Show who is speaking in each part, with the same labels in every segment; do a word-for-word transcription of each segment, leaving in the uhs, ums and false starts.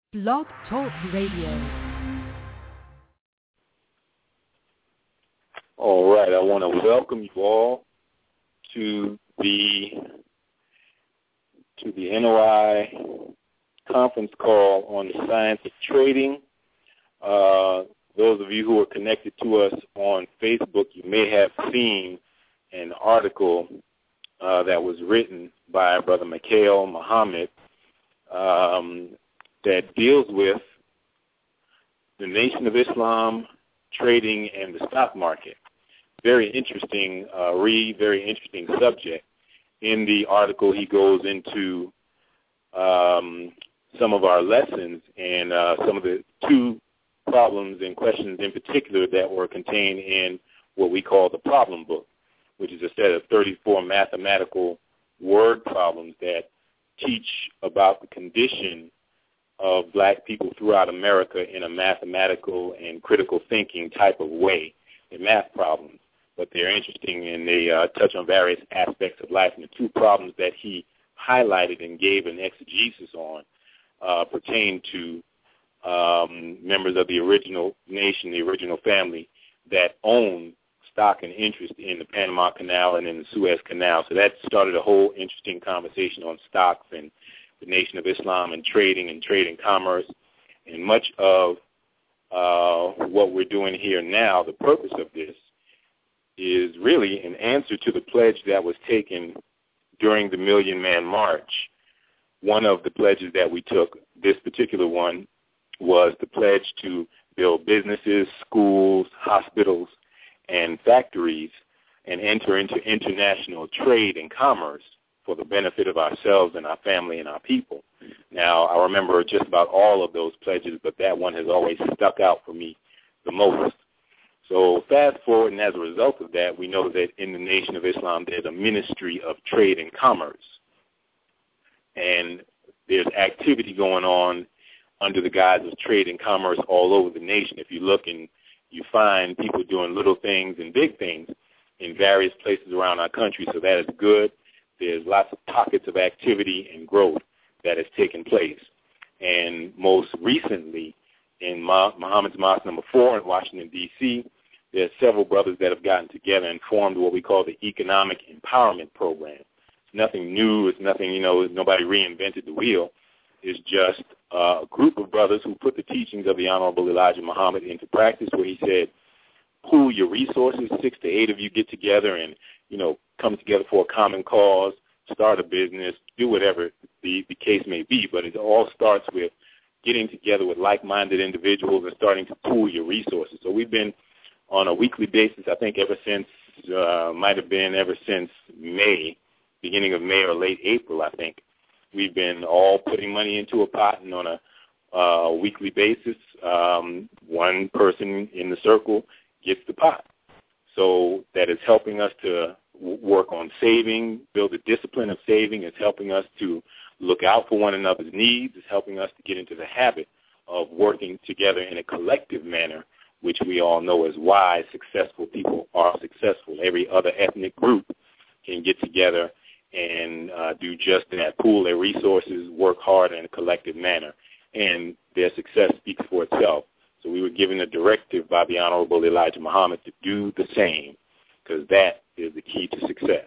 Speaker 1: Blog Talk Radio.
Speaker 2: All right, I want to welcome you all to the to the N O I conference call on the science of trading. Uh, those of you who are connected to us on Facebook, you may have seen an article uh, that was written by Brother Mikhail Muhammad um, that deals with the Nation of Islam, trading, and the stock market. Very interesting uh, read, very interesting subject. In the article, he goes into um, some of our lessons and uh, some of the two problems and questions in particular that were contained in what we call the problem book, which is a set of thirty-four mathematical word problems that teach about the condition of black people throughout America in a mathematical and critical thinking type of way in math problems. But they're interesting and they uh, touch on various aspects of life. And the two problems that he highlighted and gave an exegesis on uh, pertain to um, members of the original nation, the original family that own stock and interest in the Panama Canal and in the Suez Canal. So that started a whole interesting conversation on stocks and the Nation of Islam and trading and trade and commerce. And much of uh, what we're doing here now, the purpose of this is really an answer to the pledge that was taken during the Million Man March. One of the pledges that we took, this particular one, was the pledge to build businesses, schools, hospitals, and factories and enter into international trade and commerce for the benefit of ourselves and our family and our people. Now, I remember just about all of those pledges, but that one has always stuck out for me the most. So fast forward, and as a result of that, we know that in the Nation of Islam, there's a Ministry of Trade and Commerce. And there's activity going on under the guise of trade and commerce all over the nation. If you look and you find people doing little things and big things in various places around our country, so that is good. There's lots of pockets of activity and growth that has taken place. And most recently, in Muhammad's Mosque number four in Washington, D C, there's several brothers that have gotten together and formed what we call the Economic Empowerment Program. It's nothing new. It's nothing, you know, nobody reinvented the wheel. It's just uh, a group of brothers who put the teachings of the Honorable Elijah Muhammad into practice, where he said, pool your resources, six to eight of you get together and, you know, come together for a common cause, start a business, do whatever the, the case may be. But it all starts with getting together with like-minded individuals and starting to pool your resources. So we've been on a weekly basis, I think ever since, uh, might have been ever since May, beginning of May or late April, I think. We've been all putting money into a pot, and on a uh, weekly basis, um, one person in the circle gets the pot. So that is helping us to w- work on saving, build a discipline of saving. It's helping us to look out for one another's needs. It's helping us to get into the habit of working together in a collective manner, which we all know is why successful people are successful. Every other ethnic group can get together and uh, do just that, pool their resources, work hard in a collective manner, and their success speaks for itself. So we were given a directive by the Honorable Elijah Muhammad to do the same, because that is the key to success.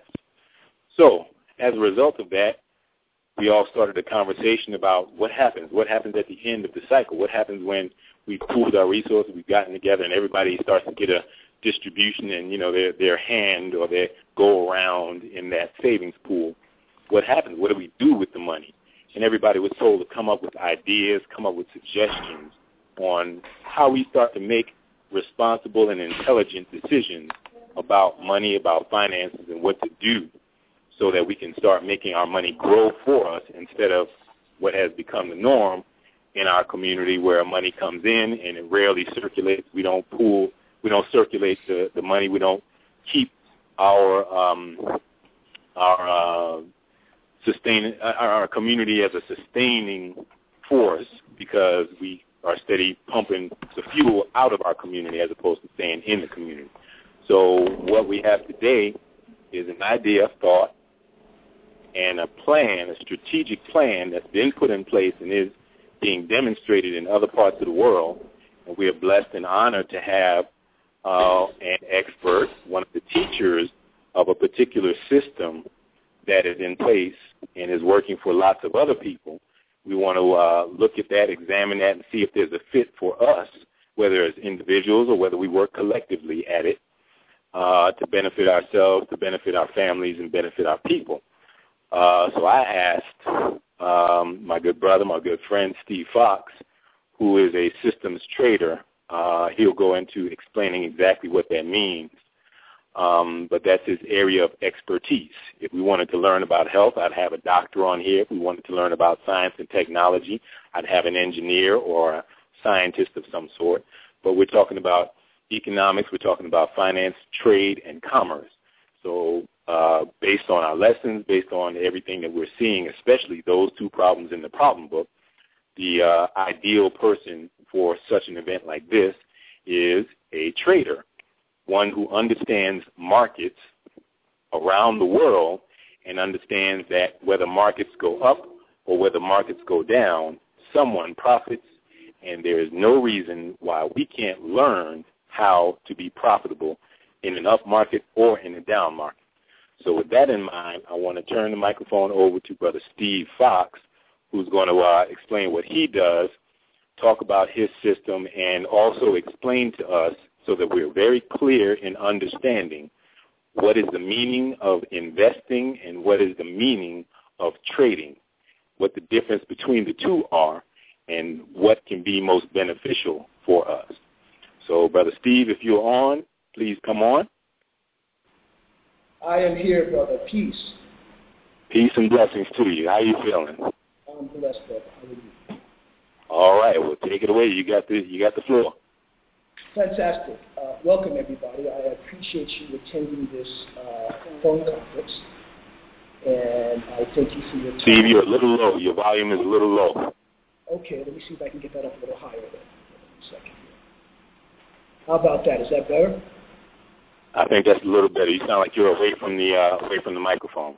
Speaker 2: So as a result of that, we all started a conversation about what happens. What happens at the end of the cycle? What happens when we've pooled our resources, we've gotten together, and everybody starts to get a distribution and, you know, their their hand or their go around in that savings pool? What happens? What do we do with the money? And everybody was told to come up with ideas, come up with suggestions on how we start to make responsible and intelligent decisions about money, about finances, and what to do so that we can start making our money grow for us instead of what has become the norm in our community, where money comes in and it rarely circulates. We don't pool, we don't circulate the, the money. We don't keep our um, our uh, sustain our community as a sustaining force, because we are steady pumping the fuel out of our community as opposed to staying in the community. So what we have today is an idea, thought, and a plan, a strategic plan that's been put in place and is being demonstrated in other parts of the world. And we are blessed and honored to have uh, an expert, one of the teachers of a particular system that is in place and is working for lots of other people. We want to uh, look at that, examine that, and see if there's a fit for us, whether as individuals or whether we work collectively at it uh, to benefit ourselves, to benefit our families, and benefit our people. Uh, so I asked um, my good brother, my good friend, Steve Fox, who is a systems trader. Uh, he'll go into explaining exactly what that means. Um, but that's his area of expertise. If we wanted to learn about health, I'd have a doctor on here. If we wanted to learn about science and technology, I'd have an engineer or a scientist of some sort. But we're talking about economics, we're talking about finance, trade, and commerce. So uh, based on our lessons, based on everything that we're seeing, especially those two problems in the problem book, the uh, ideal person for such an event like this is a trader, one who understands markets around the world and understands that whether markets go up or whether markets go down, someone profits, and there is no reason why we can't learn how to be profitable in an up market or in a down market. So with that in mind, I want to turn the microphone over to Brother Steve Fox, who's going to uh, explain what he does, talk about his system, and also explain to us so that we're very clear in understanding what is the meaning of investing and what is the meaning of trading, what the difference between the two are, and what can be most beneficial for us. So, Brother Steve, if you're on, please come on.
Speaker 3: I am here, brother. Peace.
Speaker 2: Peace and blessings to you. How are you feeling?
Speaker 3: I'm blessed, brother. How are you?
Speaker 2: All right. Well, take it away. You got the you got the floor.
Speaker 3: Fantastic. Uh, welcome, everybody. I appreciate you attending this uh, phone conference, and I thank you for your time.
Speaker 2: Steve, you're a little low. Your volume is a little low.
Speaker 3: Okay, let me see if I can get that up a little higher then. One second. How about that? Is that better?
Speaker 2: I think that's a little better. You sound like you're away from the uh, away from the microphone.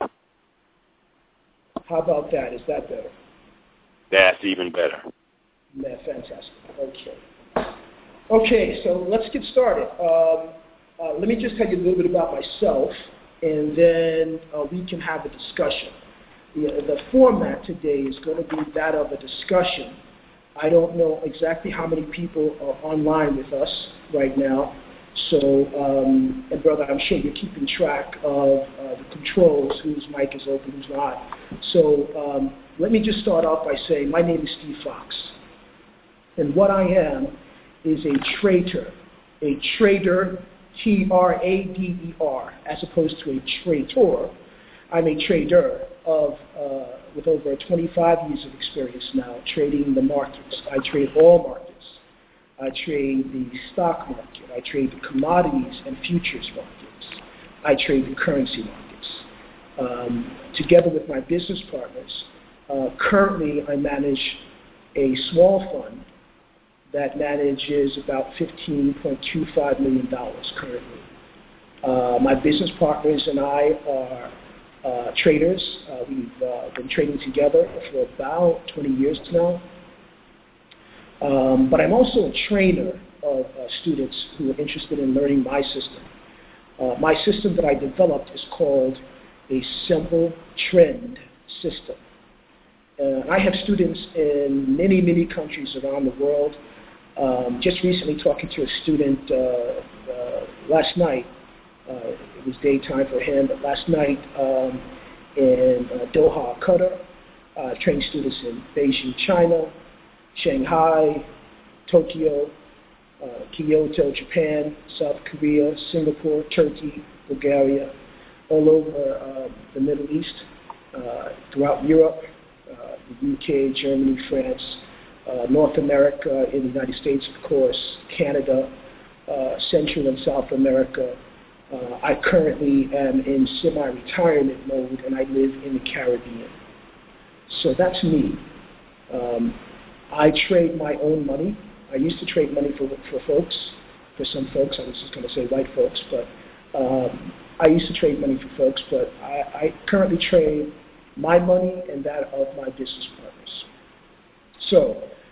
Speaker 3: How about that? Is that better?
Speaker 2: That's even better.
Speaker 3: Man, fantastic. Okay. Okay, so let's get started. Um, uh, let me just tell you a little bit about myself, and then uh, we can have a discussion. The, the format today is going to be that of a discussion. I don't know exactly how many people are online with us right now. So, um, and brother, I'm sure you're keeping track of uh, the controls, whose mic is open, who's not. So um, let me just start off by saying my name is Steve Fox. And what I am is a trader, a trader, T R A D E R, as opposed to a traitor. I'm a trader of uh, with over twenty-five years of experience now trading the markets. I trade all markets. I trade the stock market. I trade the commodities and futures markets. I trade the currency markets. Um, together with my business partners, uh, currently I manage a small fund that manages about fifteen point two five million dollars currently. Uh, my business partners and I are uh, traders. Uh, we've uh, been trading together for about twenty years now. Um, but I'm also a trainer of uh, students who are interested in learning my system. Uh, my system that I developed is called a simple trend system. Uh, I have students in many, many countries around the world. Um, just recently talking to a student uh, uh, last night, uh, it was daytime for him, but last night um, in uh, Doha, Qatar, uh, trained students in Beijing, China, Shanghai, Tokyo, uh, Kyoto, Japan, South Korea, Singapore, Turkey, Bulgaria, all over uh, the Middle East, uh, throughout Europe, uh, the U K, Germany, France, uh, North America, in the United States, of course, Canada, uh, Central and South America. Uh, I currently am in semi-retirement mode, and I live in the Caribbean. So that's me. Um, I trade my own money. I used to trade money for for folks, for some folks. I was just going to say white folks, but um, I used to trade money for folks. But I, I currently trade my money and that of my business partners. So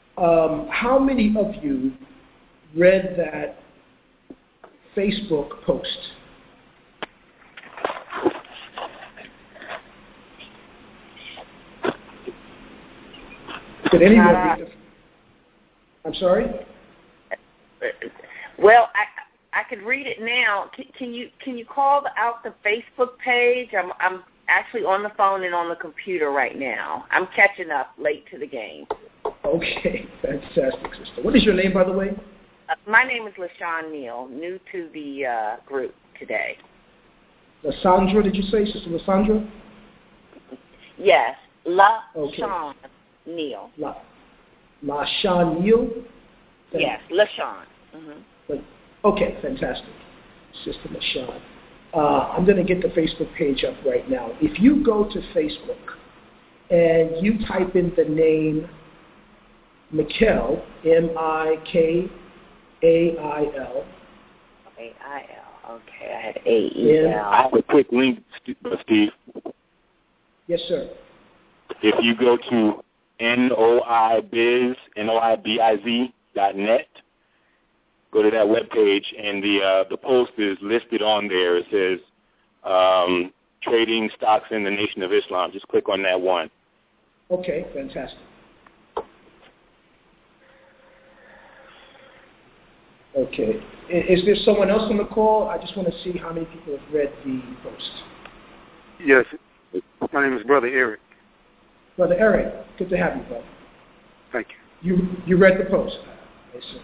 Speaker 3: Um, how many of you read that Facebook post? Did anyone
Speaker 4: Uh,
Speaker 3: read it? I'm sorry?
Speaker 4: Well, I I could read it now. Can, can you can you call out the Facebook page? I'm I'm actually on the phone and on the computer right now. I'm catching up late to the game.
Speaker 3: Okay, fantastic, sister. What is your name, by the way?
Speaker 4: Uh, my name is LaShawn Neal, new to the uh, group today.
Speaker 3: Lysandra, did you say, Sister Lysandra?
Speaker 4: Yes, LaShawn
Speaker 3: Okay.
Speaker 4: Neal.
Speaker 3: La, LaShawn Neal?
Speaker 4: Yes, LaShawn. Mm-hmm.
Speaker 3: Okay, fantastic. Sister LaShawn. Uh, I'm going to get the Facebook page up right now. If you go to Facebook and you type in the name Mikel, M I K A I L.
Speaker 4: A I L. Okay, I had A E L.
Speaker 2: I have a quick link, Steve.
Speaker 3: Yes, sir.
Speaker 2: If you go to N O I biz, N O I B I Z dot net, go to that webpage, and the uh, the post is listed on there. It says um, trading stocks in the Nation of Islam. Just click on that one.
Speaker 3: Okay, fantastic. Okay. Is there someone else on the call? I just want to see how many people have read the post.
Speaker 5: Yes. My name is Brother Eric.
Speaker 3: Brother Eric, good to have you, brother.
Speaker 5: Thank you.
Speaker 3: You you read the post? I see.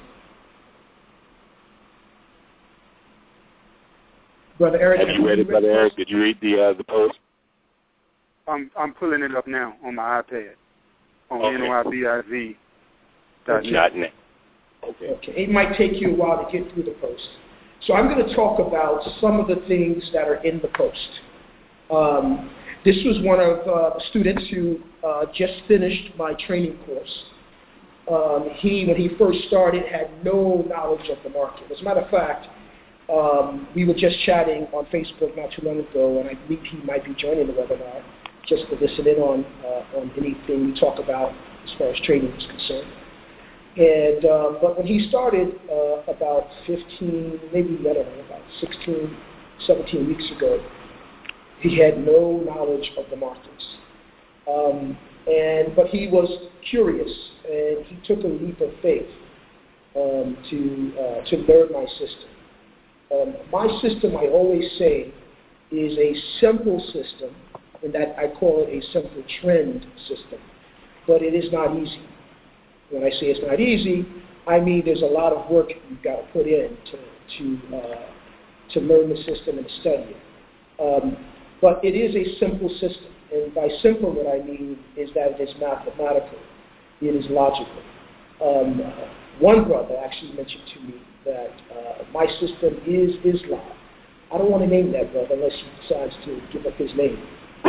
Speaker 3: Brother Eric,
Speaker 2: have, have you read it, Brother Eric? Did you read the uh, the post?
Speaker 5: I'm I'm pulling it up now on my iPad on
Speaker 2: okay.
Speaker 5: N O I B I Z dot net.
Speaker 3: Okay. Okay. It might take you a while to get through the post. So I'm going to talk about some of the things that are in the post. Um, this was one of uh, the students who uh, just finished my training course. Um, he, when he first started, had no knowledge of the market. As a matter of fact, um, we were just chatting on Facebook not too long ago, and I believe he might be joining the webinar just to listen in on, uh, on anything we talk about as far as trading is concerned. And uh, but when he started uh, about fifteen, maybe I don't know, about sixteen, seventeen weeks ago, he had no knowledge of the markets. Um, and but he was curious, and he took a leap of faith um, to uh, to learn my system. Um, my system, I always say, is a simple system, in that I call it a simple trend system, but it is not easy. When I say it's not easy, I mean there's a lot of work you've got to put in to to, uh, to learn the system and study it. Um, but it is a simple system, and by simple what I mean is that it is mathematical, it is logical. Um, uh, one brother actually mentioned to me that uh, my system is Islam. I don't want to name that brother unless he decides to give up his name.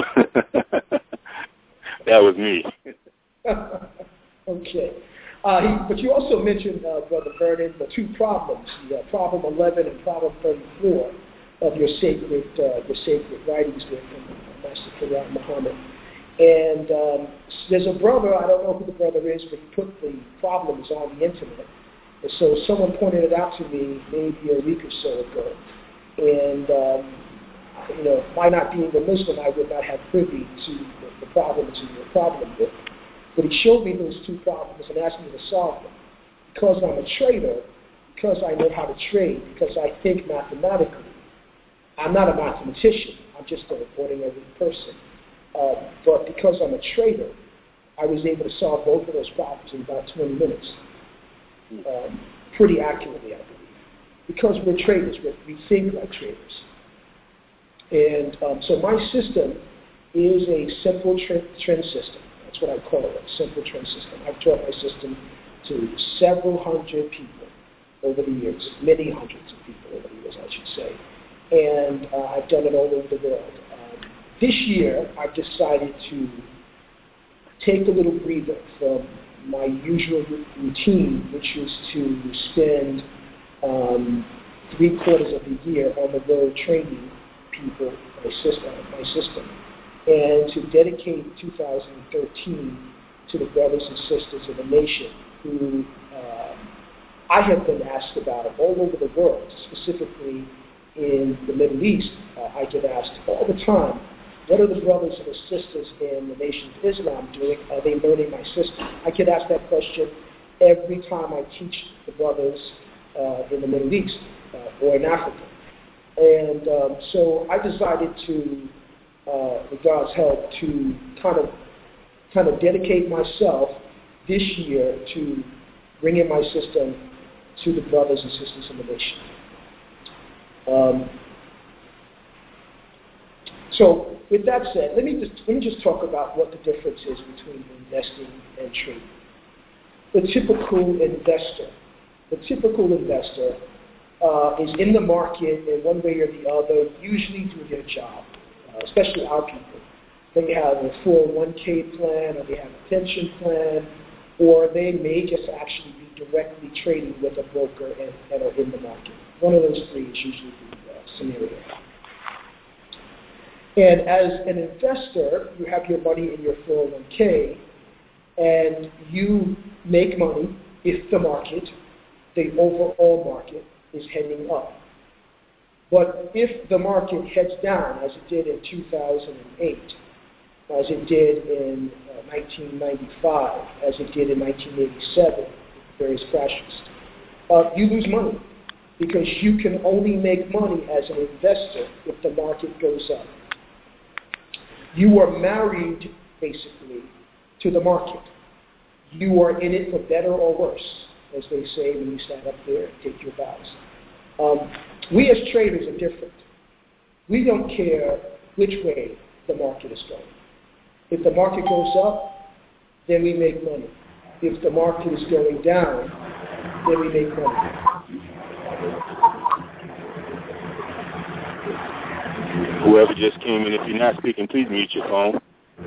Speaker 2: That was me.
Speaker 3: Okay. Uh, he, but you also mentioned, uh, Brother Vernon, the two problems, the uh, problem eleven and problem thirty-four of your sacred uh, your sacred writings there from Master Quran Muhammad. And um, there's a brother, I don't know who the brother is, but he put the problems on the internet. And so someone pointed it out to me maybe a week or so ago. And, um, you know, my not being a Muslim, I would not have privy to the, the problems in your problem book. But he showed me those two problems and asked me to solve them. Because I'm a trader, because I know how to trade, because I think mathematically, I'm not a mathematician. I'm just an ordinary person. Uh, but because I'm a trader, I was able to solve both of those problems in about twenty minutes. Um, pretty accurately, I believe. Because we're traders, we're, we think like traders. And um, so my system is a simple trend, trend system. That's what I call it, a simple trend system. I've taught my system to several hundred people over the years, many hundreds of people over the years, I should say. And uh, I've done it all over the world. Um, this year, I've decided to take a little breather from my usual routine, which is to spend um, three quarters of the year on the road training people, my system, my system, and to dedicate two thousand thirteen to the brothers and sisters of the nation who uh, I have been asked about all over the world, specifically in the Middle East. Uh, I get asked all the time, what are the brothers and the sisters in the Nation of Islam doing? Are they learning my system? I get asked that question every time I teach the brothers uh, in the Middle East uh, or in Africa. And um, so I decided to, uh, with God's help, to kind of kind of dedicate myself this year to bringing my system to the brothers and sisters in the nation. Um, so with that said, let me just let me just talk about what the difference is between investing and trading. The typical investor, the typical investor uh, is in the market in one way or the other, usually doing their job, uh, especially our people. They have a four oh one k plan, or they have a pension plan, or they may just actually be directly trading with a broker and, and are in the market. One of those three is usually the uh, scenario. And as an investor, you have your money in your four oh one k, and you make money if the market, the overall market, is heading up. But if the market heads down, as it did in two thousand eight, as it did in uh, nineteen ninety-five, as it did in nineteen eighty-seven, various crashes, uh, you lose money because you can only make money as an investor if the market goes up. You are married, basically, to the market. You are in it for better or worse, as they say when you stand up there and take your vows. Um, we as traders are different. We don't care which way the market is going. If the market goes up, then we make money. If the market is going down, then we make money.
Speaker 2: Whoever just came in, if you're not speaking, please mute your phone.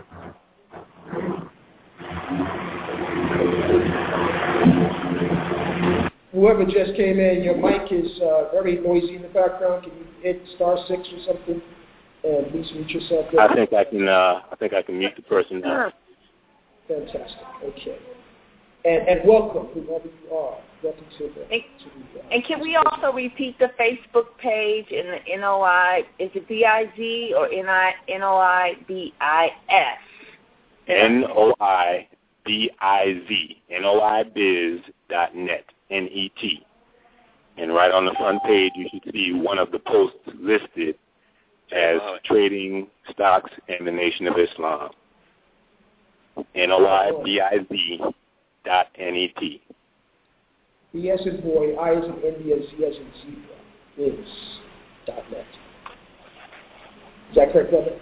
Speaker 3: Whoever just came in, your mic is uh, very noisy in the background. Can you hit star six or something? And please mute yourself. There.
Speaker 2: I think I can. Uh, I think I can mute the person now.
Speaker 3: Fantastic. Okay. And and welcome, whoever you are. Welcome to the.
Speaker 4: And,
Speaker 3: to the, uh,
Speaker 4: and can we also repeat the Facebook page and the N O I? Is it B I Z or N O I B I S?
Speaker 2: N O I B I Z. N O I biz dot net. N E T. And right on the front page, you should see one of the posts listed as trading stocks in the Nation of Islam. N O I B I Z dot N E T.
Speaker 3: B as in boy, I as in India, Z as in zebra, is dot net. Is that correct, brother?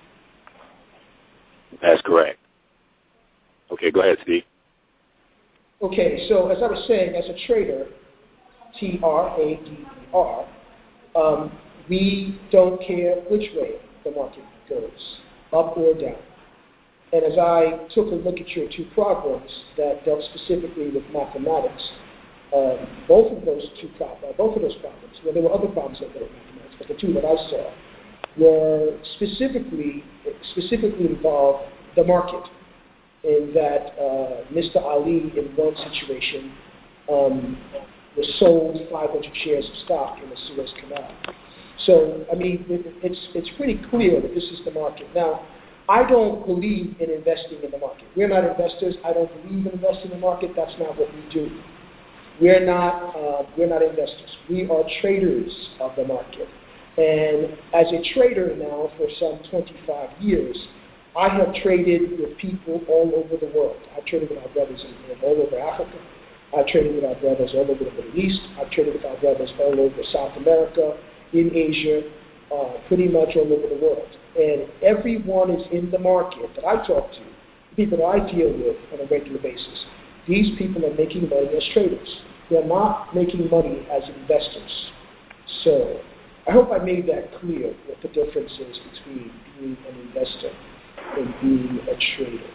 Speaker 2: That's correct. Okay, go ahead, Steve.
Speaker 3: Okay, so as I was saying, as a trader, T R A D E R, um, we don't care which way the market goes, up or down. And as I took a look at your two problems that dealt specifically with mathematics, uh, both of those two pro- uh, both of those problems, well, there were other problems that dealt with mathematics, but the two that I saw were specifically specifically involved the market. In that uh, Mister Ali, in one situation, um, was sold five hundred shares of stock in the Suez Canal. So, I mean, it, it's it's pretty clear that this is the market. Now, I don't believe in investing in the market. We're not investors. I don't believe in investing in the market. That's not what we do. We're not uh, we're not investors. We are traders of the market. And as a trader now for some twenty-five years, I have traded with people all over the world. I've traded with our brothers in, in all over Africa. I've traded with our brothers all over the Middle East. I've traded with our brothers all over South America, in Asia, uh, pretty much all over the world. And everyone is in the market that I talk to, the people that I deal with on a regular basis. These people are making money as traders. They're not making money as investors. So I hope I made that clear, what the difference is between being an investor and being a trader.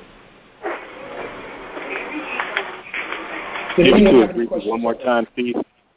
Speaker 2: Give it to us briefly one more time, Steve.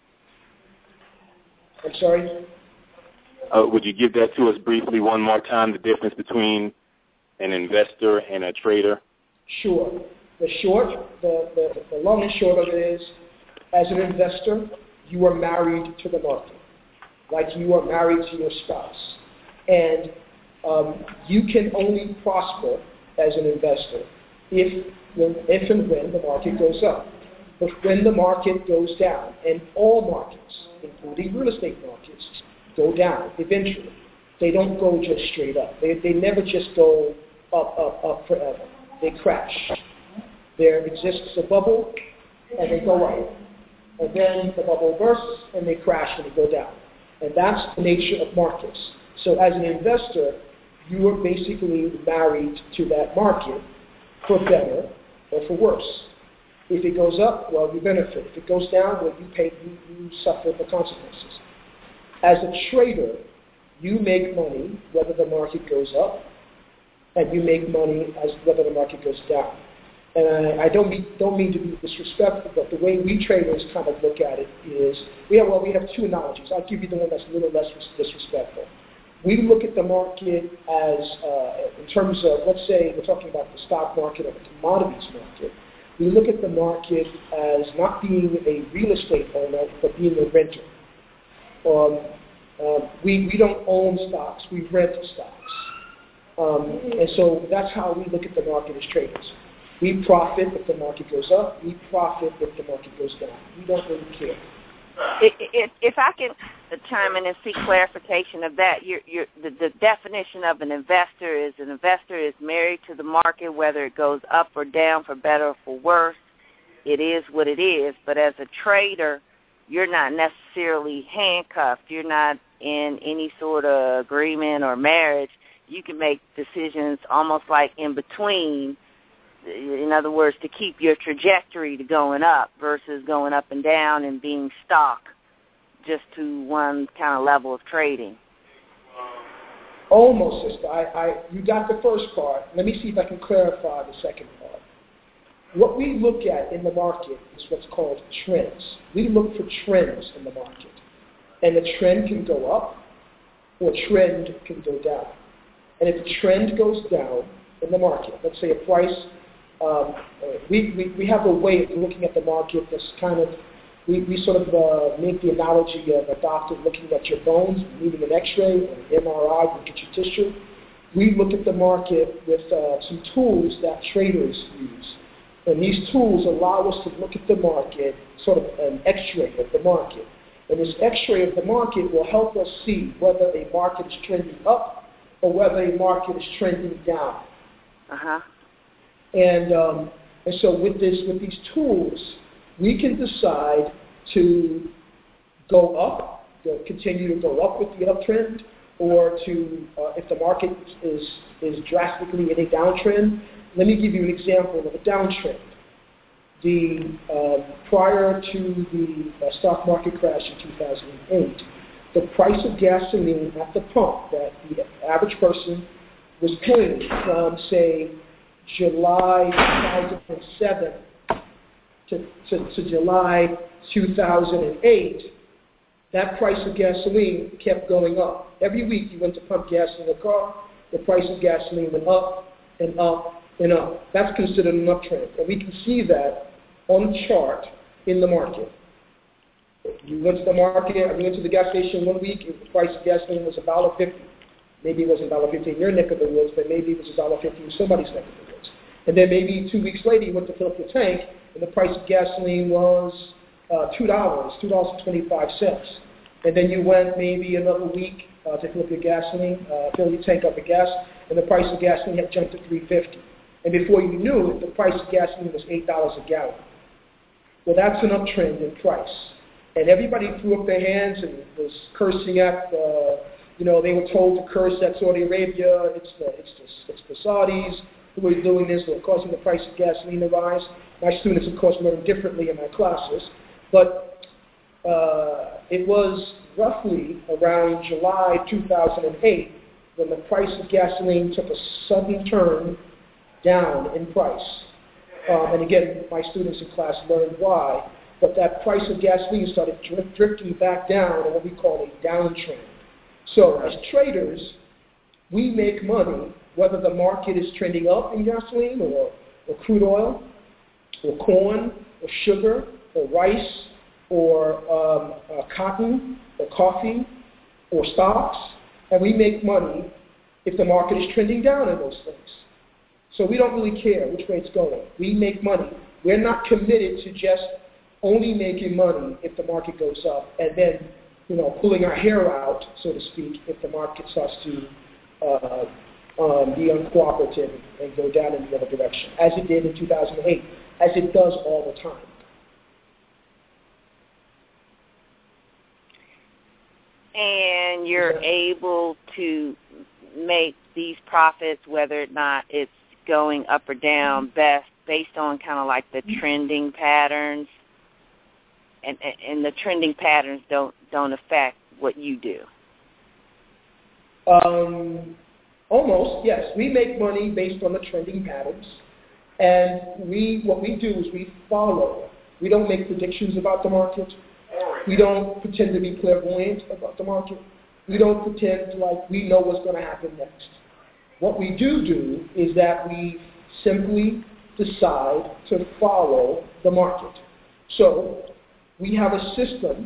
Speaker 3: I'm sorry?
Speaker 2: Uh, would you give that to us briefly one more time, the difference between an investor and a trader?
Speaker 3: Sure. The short, the, the, the long and short of it is, as an investor, you are married to the market, like you are married to your spouse. And um, you can only prosper as an investor if, if and when the market goes up. But when the market goes down, and all markets, including real estate markets, go down eventually. They don't go just straight up. They, they never just go up, up, up forever. They crash. There exists a bubble, and they go up. And then the bubble bursts, and they crash, and they go down. And that's the nature of markets. So as an investor, you are basically married to that market for better or for worse. If it goes up, well, you benefit. If it goes down, well, you pay, you, you suffer the consequences. As a trader, you make money whether the market goes up, and you make money as whether the market goes down. And I, I don't mean don't mean to be disrespectful, but the way we traders kind of look at it is we have well we have two analogies. I'll give you the one that's a little less disrespectful. We look at the market as uh, in terms of, let's say we're talking about the stock market or the commodities market. We look at the market as not being a real estate owner, but being a renter. Um, uh, we, we don't own stocks, we rent stocks. Um, and so that's how we look at the market as traders. We profit if the market goes up, we profit if the market goes down. We don't really care.
Speaker 4: If, if I can chime in and seek clarification of that, you're, you're, the, the definition of an investor is an investor is married to the market, whether it goes up or down, for better or for worse. It is what it is. But as a trader, you're not necessarily handcuffed. You're not in any sort of agreement or marriage. You can make decisions almost like in between. In other words, to keep your trajectory to going up versus going up and down and being stuck just to one kind of level of trading.
Speaker 3: Almost, sister. I, I, you got the first part. Let me see if I can clarify the second part. What we look at in the market is what's called trends. We look for trends in the market. And the trend can go up or trend can go down. And if the trend goes down in the market, let's say a price, um, we, we, we have a way of looking at the market that's kind of, we, we sort of uh, make the analogy of a doctor looking at your bones, needing an x-ray or an M R I, look at your tissue. We look at the market with uh, some tools that traders use. And these tools allow us to look at the market, sort of an x-ray of the market. And this x-ray of the market will help us see whether a market is trending up or whether a market is trending down.
Speaker 4: Uh-huh.
Speaker 3: And um, and so with this, with these tools, we can decide to go up, to continue to go up with the uptrend, or to, uh, if the market is is drastically in a downtrend. Let me give you an example of a downtrend. The uh, prior to the uh, stock market crash in two thousand eight, the price of gasoline at the pump that the average person was paying from, say, July two thousand seven to, to, to July two thousand eight, that price of gasoline kept going up. Every week you went to pump gas in the car, the price of gasoline went up and up and up. That's considered an uptrend. And we can see that on the chart in the market. You went to the market, you went to the gas station one week, the price of gasoline was one dollar fifty. Maybe it wasn't one dollar fifty in your neck of the woods, but maybe it was one dollar fifty in somebody's neck of the woods. And then maybe two weeks later you went to fill up your tank, and the price of gasoline was uh, two dollars, two dollars and twenty-five cents. And then you went maybe another week uh, to fill up your gasoline, uh, fill your tank up with gas, and the price of gasoline had jumped to three dollars and fifty cents. And before you knew it, the price of gasoline was eight dollars a gallon. Well, that's an uptrend in price. And everybody threw up their hands and was cursing at, uh, you know, they were told to curse at Saudi Arabia. It's the, it's the, it's the Saudis who are doing this, who are causing the price of gasoline to rise. My students, of course, learn differently in my classes. But uh, it was roughly around July two thousand eight when the price of gasoline took a sudden turn down in price. Um, and again, my students in class learned why. But that price of gasoline started drift, drifting back down in what we call a downtrend. So as traders, we make money whether the market is trending up in gasoline or, or crude oil, or corn, or sugar, or rice, or um, uh, cotton, or coffee, or stocks, and we make money if the market is trending down in those things. So we don't really care which way it's going. We make money. We're not committed to just only making money if the market goes up, and then, you know, pulling our hair out, so to speak, if the market starts to uh, um, be uncooperative and go down in the other direction, as it did in two thousand eight, as it does all the time.
Speaker 4: And you're able to make these profits, whether or not it's going up or down, best based on kind of like the trending patterns, and and the trending patterns don't don't affect what you do.
Speaker 3: Um, almost, yes. We make money based on the trending patterns, and we what we do is we follow. We don't make predictions about the market. We don't pretend to be clairvoyant about the market. We don't pretend like we know what's going to happen next. What we do do is that we simply decide to follow the market. So we have a system.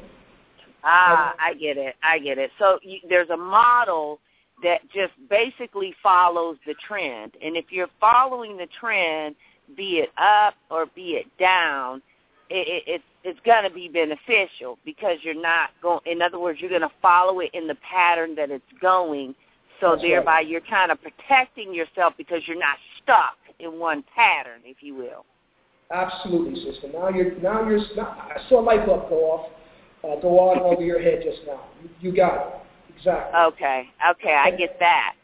Speaker 4: Ah, I get it. I get it. So you, there's a model that just basically follows the trend. And if you're following the trend, be it up or be it down, it, it, it's it's going to be beneficial because you're not going, in other words, you're going to follow it in the pattern that it's going, so
Speaker 3: That's
Speaker 4: thereby
Speaker 3: right.
Speaker 4: You're kind of protecting yourself because you're not stuck in one pattern, if you will.
Speaker 3: Absolutely, sister. Now you're, now you're, now, I saw a light bulb go off, uh, go on over your head just now. You, you got it. Exactly.
Speaker 4: Okay, okay, I get that.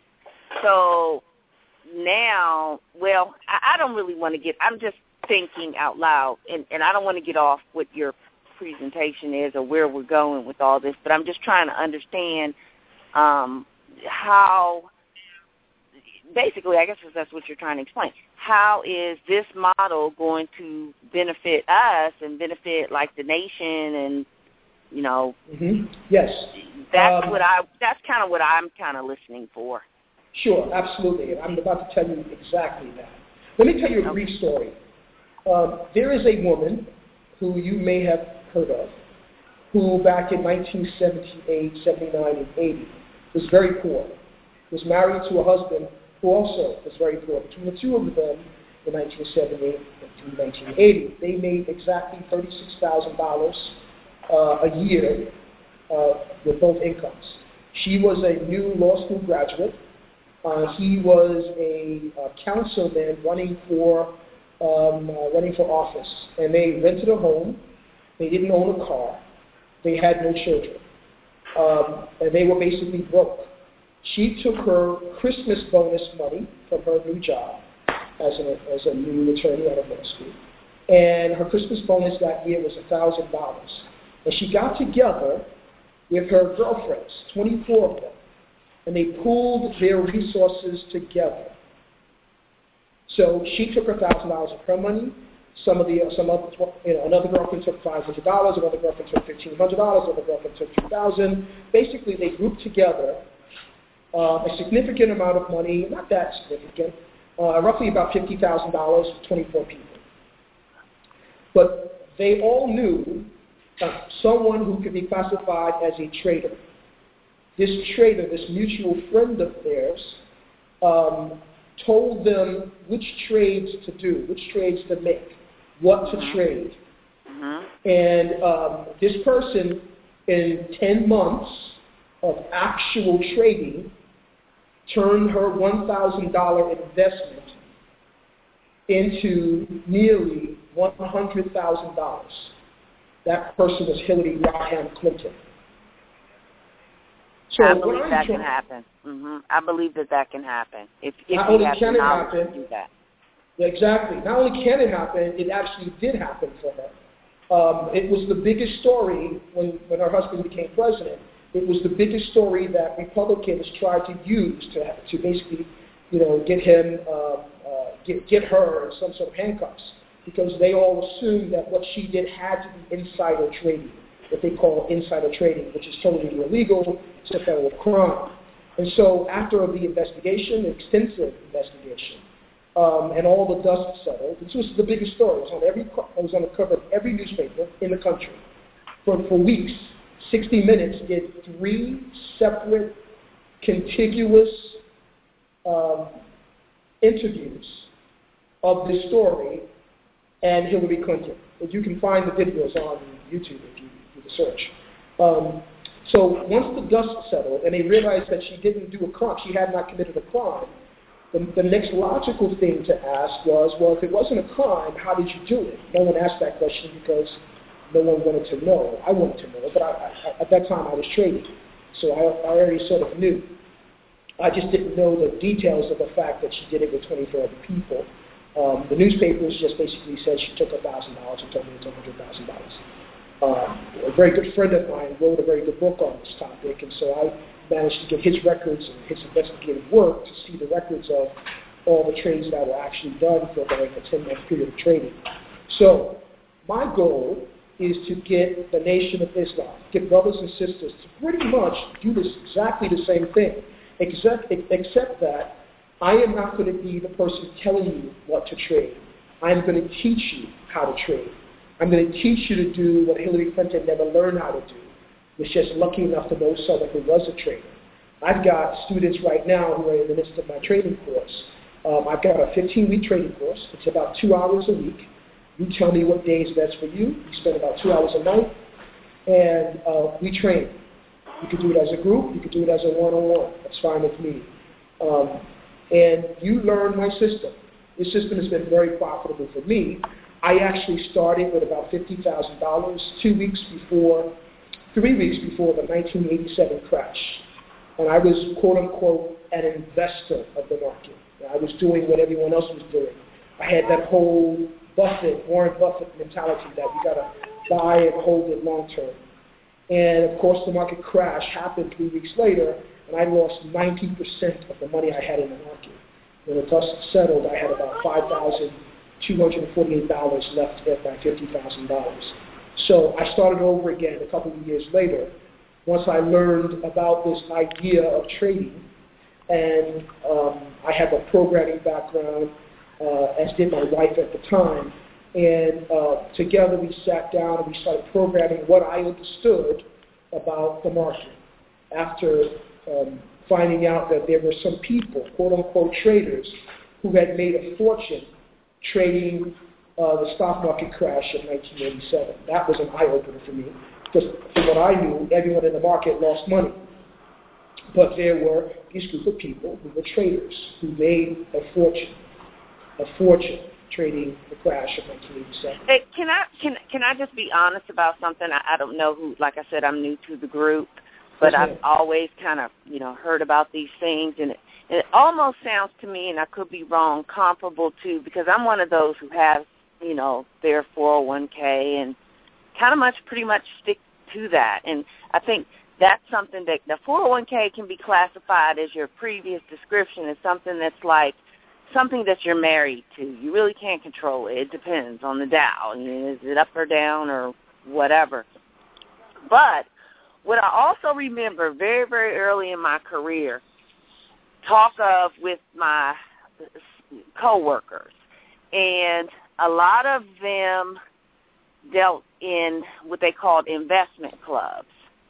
Speaker 4: So now, well, I, I don't really want to get, I'm just thinking out loud, and, and I don't want to get off what your presentation is or where we're going with all this, but I'm just trying to understand um, how, basically, I guess that's what you're trying to explain. How is this model going to benefit us and benefit, like, the nation and, you know?
Speaker 3: Mm-hmm. Yes.
Speaker 4: That's
Speaker 3: um,
Speaker 4: what I, that's kind of what I'm kind of listening for.
Speaker 3: Sure, absolutely. I'm about to tell you exactly that. Let me tell you a brief story. Um, there is a woman who you may have heard of, who back in nineteen seventy-eight, seventy-nine, and eighty was very poor, was married to a husband who also was very poor. Between the two of them, in nineteen seventy-eight and nineteen eighty, they made exactly thirty-six thousand dollars uh, a year uh, with both incomes. She was a new law school graduate. Uh, he was a, a councilman running for Um, uh, running for office, and they rented a home. They didn't own a car. They had no children, um, and they were basically broke. She took her Christmas bonus money from her new job as a, as a new attorney out of law school, and her Christmas bonus that year was one thousand dollars. And she got together with her girlfriends, twenty-four of them, and they pooled their resources together. So she took one thousand dollars of her money. Some of the uh, some other you know another girlfriend took five hundred dollars. Another girlfriend took fifteen hundred dollars. Another girlfriend took two thousand dollars. Basically, they grouped together uh, a significant amount of money, not that significant, uh, roughly about fifty thousand dollars for twenty-four people. But they all knew uh, someone who could be classified as a trader. This trader, this mutual friend of theirs, um, told them which trades to do, which trades to make, what to
Speaker 4: mm-hmm.
Speaker 3: trade.
Speaker 4: Mm-hmm.
Speaker 3: And um, this person, in ten months of actual trading, turned her one thousand dollars investment into nearly one hundred thousand dollars. That person was Hillary Rodham Clinton. So
Speaker 4: I believe that
Speaker 3: trying,
Speaker 4: can happen. Mm-hmm. I believe that that can happen. If, if
Speaker 3: not
Speaker 4: you
Speaker 3: only
Speaker 4: have
Speaker 3: can
Speaker 4: the
Speaker 3: it
Speaker 4: knowledge
Speaker 3: happen,
Speaker 4: to do that.
Speaker 3: Exactly. Not only can it happen, it actually did happen for her. Um, it was the biggest story when, when her husband became president. It was the biggest story that Republicans tried to use to to basically, you know, get him, uh, uh, get get her in some sort of handcuffs, because they all assumed that what she did had to be insider trading, what they call insider trading, which is totally illegal. It's a federal crime. And so after the investigation, extensive investigation, um, and all the dust settled. This was the biggest story. It was on every, it was on the cover of every newspaper in the country. For, for weeks, sixty minutes did three separate, contiguous um, interviews of this story and Hillary Clinton. But you can find the videos on YouTube if you do the search. Um, so once the dust settled and they realized that she didn't do a crime, she had not committed a crime, the, the next logical thing to ask was, well, if it wasn't a crime, how did you do it? No one asked that question because no one wanted to know. I wanted to know, but I, I, at that time I was trading, so I, I already sort of knew. I just didn't know the details of the fact that she did it with twenty-four other people. Um, the newspapers just basically said she took one thousand dollars and told me it's one hundred thousand dollars. Uh, a very good friend of mine wrote a very good book on this topic, and so I managed to get his records and his investigative work to see the records of all the trades that were actually done for about a ten-month period of trading. So my goal is to get the Nation of Islam, get brothers and sisters to pretty much do this exactly the same thing, except, except that I am not going to be the person telling you what to trade. I'm going to teach you how to trade. I'm going to teach you to do what Hillary Clinton never learned how to do, was just lucky enough to know someone who was a trader. I've got students right now who are in the midst of my trading course. Um, I've got a fifteen-week trading course. It's about two hours a week. You tell me what day is best for you. You spend about two hours a night, and uh, we train. You can do it as a group. You can do it as a one-on-one. That's fine with me. Um, and you learn my system. This system has been very profitable for me. I actually started with about fifty thousand dollars two weeks before, three weeks before the nineteen eighty-seven crash. And I was, quote-unquote, an investor of the market. I was doing what everyone else was doing. I had that whole Buffett, Warren Buffett mentality that you got to buy and hold it long term. And of course, the market crash happened three weeks later, and I lost ninety percent of the money I had in the market. When the dust settled, I had about five thousand two hundred forty-eight dollars left at my fifty thousand dollars. So I started over again a couple of years later, once I learned about this idea of trading, and um, I have a programming background, Uh, as did my wife at the time, and uh, together we sat down and we started programming what I understood about the market. After um, finding out that there were some people, quote-unquote traders, who had made a fortune trading uh, the stock market crash of nineteen eighty-seven. That was an eye-opener for me, because from what I knew, everyone in the market lost money. But there were these group of people who were traders who made a fortune. A fortune trading the crash of nineteen eighty-seven.
Speaker 4: Hey, can I can can I just be honest about something? I, I don't know who. Like I said, I'm new to the group, but
Speaker 3: yes,
Speaker 4: I've always kind of you know heard about these things, and it, and it almost sounds to me, and I could be wrong, comparable to, because I'm one of those who have you know their four oh one k and kind of much pretty much stick to that, and I think that's something that the four oh one k can be classified as your previous description as something that's like something that you're married to. You really can't control it. It depends on the Dow. I mean, is it up or down or whatever? But what I also remember very, very early in my career, talk of with my coworkers, and a lot of them dealt in what they called investment clubs.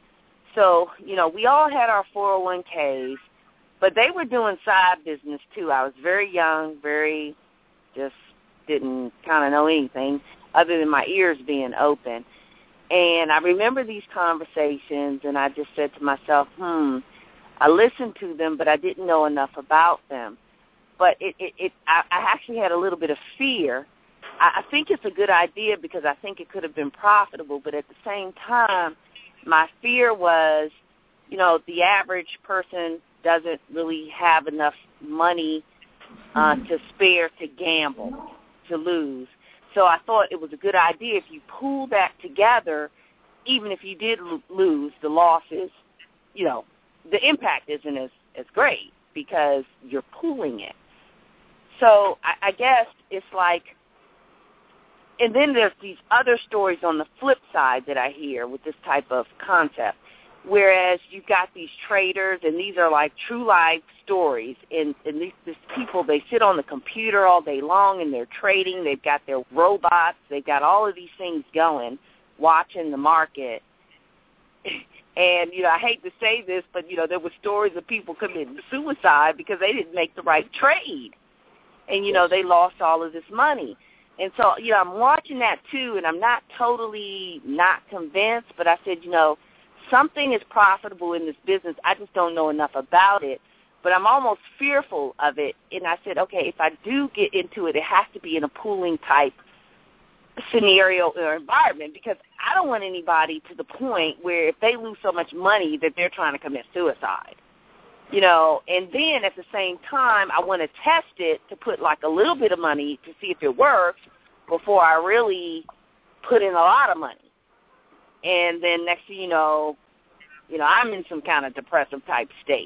Speaker 4: So, you know, we all had our four oh one k's, but they were doing side business, too. I was very young, very just didn't kind of know anything other than my ears being open. And I remember these conversations, and I just said to myself, hmm, I listened to them, but I didn't know enough about them. But it, it, it I, I actually had a little bit of fear. I, I think it's a good idea because I think it could have been profitable, but at the same time, my fear was, you know, the average person doesn't really have enough money uh, to spare to gamble, to lose. So I thought it was a good idea if you pool that together, even if you did lo- lose, the losses, you know, the impact isn't as, as great because you're pooling it. So I, I guess it's like, and then there's these other stories on the flip side that I hear with this type of concept. Whereas you've got these traders, and these are like true life stories, and, and these, these people, they sit on the computer all day long, and they're trading. They've got their robots. They've got all of these things going, watching the market. And, you know, I hate to say this, but, you know, there were stories of people committing suicide because they didn't make the right trade. And, you know, they lost all of this money. And so, you know, I'm watching that too, and I'm not totally not convinced, but I said, you know, something is profitable in this business. I just don't know enough about it, but I'm almost fearful of it. And I said, okay, if I do get into it, it has to be in a pooling type scenario or environment, because I don't want anybody to the point where if they lose so much money that they're trying to commit suicide. You know, and then at the same time, I want to test it to put like a little bit of money to see if it works before I really put in a lot of money. And then next thing you know, you know, I'm in some kind of depressive type state.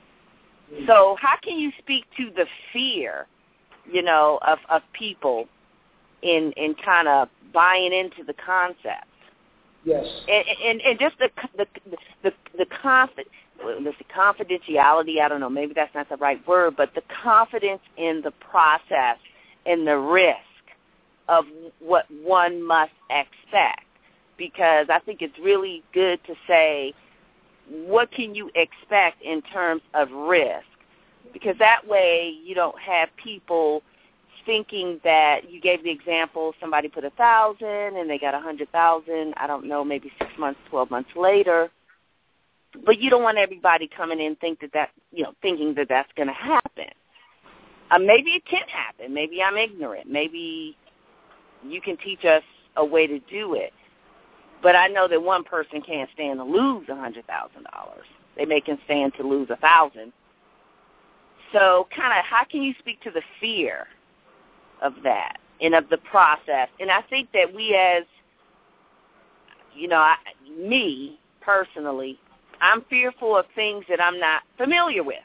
Speaker 4: So how can you speak to the fear, you know, of, of people in in kind of buying into the concept?
Speaker 3: Yes.
Speaker 4: And and, and just the the the the confidence. The confidentiality, I don't know, maybe that's not the right word, but the confidence in the process and the risk of what one must expect. Because I think it's really good to say, what can you expect in terms of risk? Because that way you don't have people thinking that you gave the example, somebody put a thousand and they got a hundred thousand, I don't know, maybe six months, twelve months later. But you don't want everybody coming in think that that you know thinking that that's going to happen. Uh, maybe it can happen. Maybe I'm ignorant. Maybe you can teach us a way to do it. But I know that one person can't stand to lose a hundred thousand dollars. They may can stand to lose a thousand. So, kind of, how can you speak to the fear of that and of the process? And I think that we, as you know, I, me personally, I'm fearful of things that I'm not familiar with,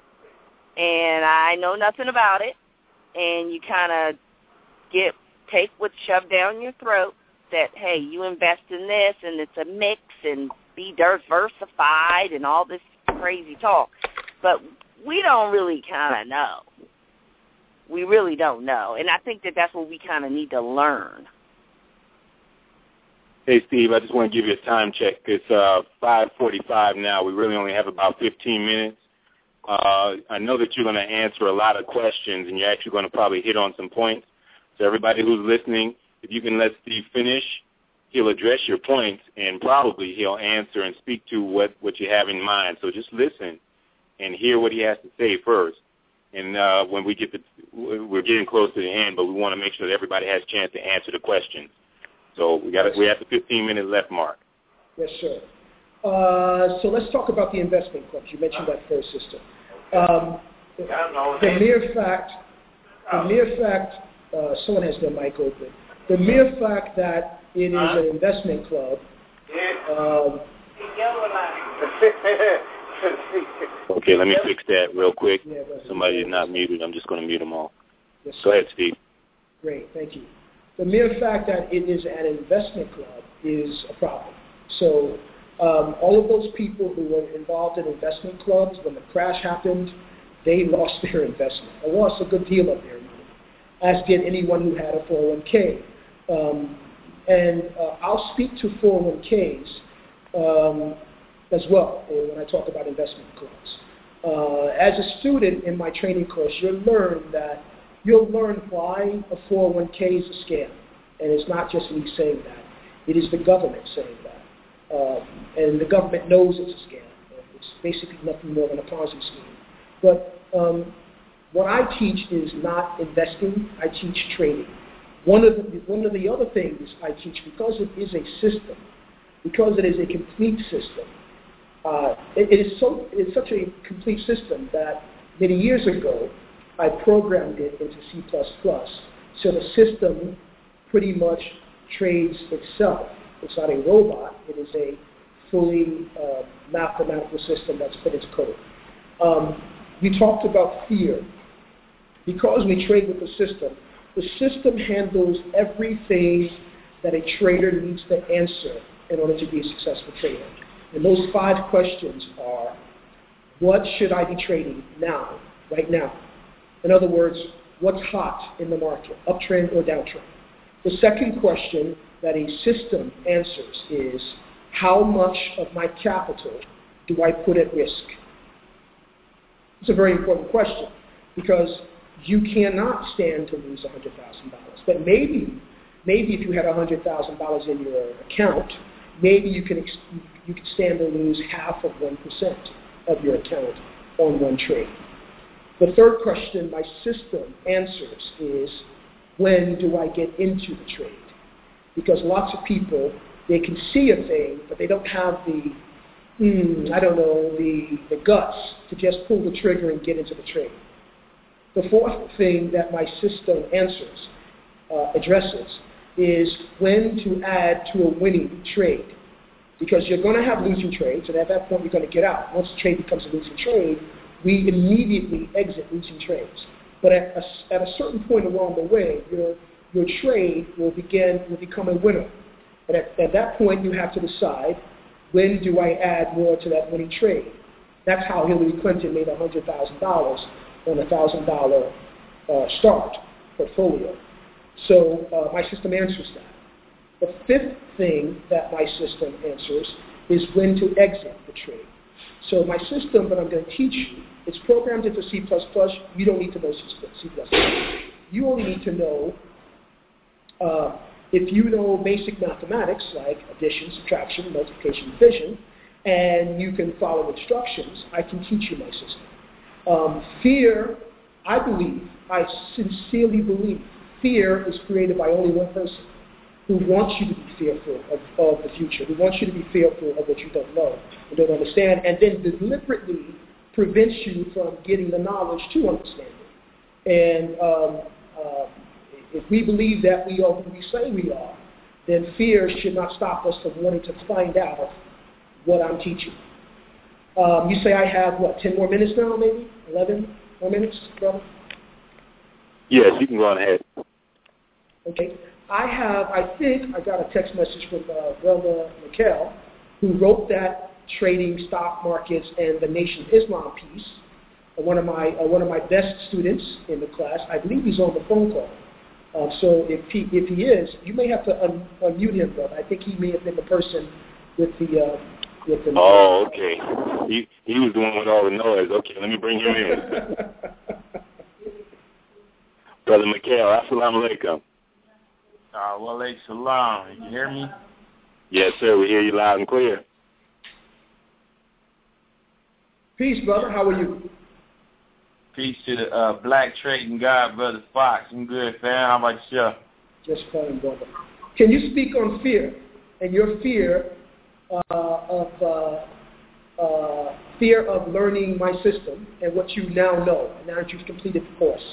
Speaker 4: and I know nothing about it, and you kind of get take what's shoved down your throat that, hey, you invest in this, and it's a mix, and be diversified, and all this crazy talk. But we don't really kind of know. We really don't know, and I think that that's what we kind of need to learn.
Speaker 2: Hey, Steve, I just want to give you a time check. It's uh, five forty-five now. We really only have about fifteen minutes. Uh, I know that you're going to answer a lot of questions, and you're actually going to probably hit on some points. So everybody who's listening, if you can let Steve finish, he'll address your points, and probably he'll answer and speak to what, what you have in mind. So just listen and hear what he has to say first. And uh, when we get to, we're getting close to the end, but we want to make sure that everybody has a chance to answer the questions. So we got we have the fifteen minute left mark.
Speaker 3: Yes, sir. Uh, so let's talk about the investment clubs. You mentioned that first, sister. Um, the, the mere fact, the mere fact, uh, someone has their mic open. The mere fact that it is an investment club. Um,
Speaker 2: okay, let me fix that real quick. Yeah, somebody is not muted. I'm just going to mute them all.
Speaker 3: Yes,
Speaker 2: Go ahead, Steve.
Speaker 3: Great, thank you. The mere fact that it is an investment club is a problem. So um, all of those people who were involved in investment clubs, when the crash happened, they lost their investment. They lost a good deal of their money, as did anyone who had a four oh one k. Um, and uh, I'll speak to four oh one k's um, as well when I talk about investment clubs. Uh, as a student in my training course, you'll learn that You'll learn why a four oh one k is a scam. And it's not just me saying that. It is the government saying that. Um, and the government knows it's a scam. It's basically nothing more than a Ponzi scheme. But um, what I teach is not investing. I teach trading. One of the, one of the other things I teach, because it is a system, because it is a complete system, uh, it, it is so it is such a complete system that many years ago, I programmed it into C plus plus, so the system pretty much trades itself. It's not a robot. It is a fully uh, mathematical system that's put into code. Um, we talked about fear. Because we trade with the system, the system handles everything that a trader needs to answer in order to be a successful trader. And those five questions are, what should I be trading now, right now? In other words, what's hot in the market, uptrend or downtrend? The second question that a system answers is, how much of my capital do I put at risk? It's a very important question because you cannot stand to lose one hundred thousand dollars. But maybe, maybe if you had one hundred thousand dollars in your account, maybe you can ex- you can stand to lose half of one percent of your account on one trade. The third question my system answers is, when do I get into the trade? Because lots of people, they can see a thing, but they don't have the, mm, I don't know, the, the guts to just pull the trigger and get into the trade. The fourth thing that my system answers, uh, addresses, is when to add to a winning trade. Because you're going to have losing trades, and at that point you're going to get out. Once the trade becomes a losing trade, we immediately exit losing trades. But at a, at a certain point along the way, your your trade will begin will become a winner. And at, at that point, you have to decide, when do I add more to that winning trade? That's how Hillary Clinton made one hundred thousand dollars on a one thousand dollars uh, start portfolio. So uh, my system answers that. The fifth thing that my system answers is when to exit the trade. So my system that I'm going to teach you, it's programmed into C plus plus. You don't need to know C plus plus. You only need to know, uh, if you know basic mathematics like addition, subtraction, multiplication, division, and you can follow instructions, I can teach you my system. Um, fear, I believe, I sincerely believe, fear is created by only one person, who wants you to be fearful of, of the future, who wants you to be fearful of what you don't know and don't understand, and then deliberately prevents you from getting the knowledge to understand it. And um, uh, if we believe that we are who we say we are, then fear should not stop us from wanting to find out what I'm teaching. Um, you say I have, what, ten more minutes now, maybe? eleven more minutes, brother?
Speaker 2: Yes, you can go on ahead.
Speaker 3: Okay. I have, I think, I got a text message from uh, Brother Mikhail, who wrote that trading stock markets and the Nation of Islam piece. Uh, one of my uh, one of my best students in the class. I believe he's on the phone call. Uh, so if he if he is, you may have to un- unmute him, brother. I think he may have been the person with the uh, with the.
Speaker 2: Oh, okay. He he was the one with all the noise. Okay, let me bring him in. Brother Mikhail, assalamu alaikum.
Speaker 6: Uh, wa alaikum salam. You can hear me?
Speaker 2: Yes, sir. We hear you loud and clear.
Speaker 3: Peace, brother. How are you?
Speaker 6: Peace to the uh, black trading God, Brother Fox. I'm good, fam. How about yourself?
Speaker 3: Just fine, brother. Can you speak on fear and your fear uh, of uh, uh, fear of learning my system and what you now know, now that you've completed the course?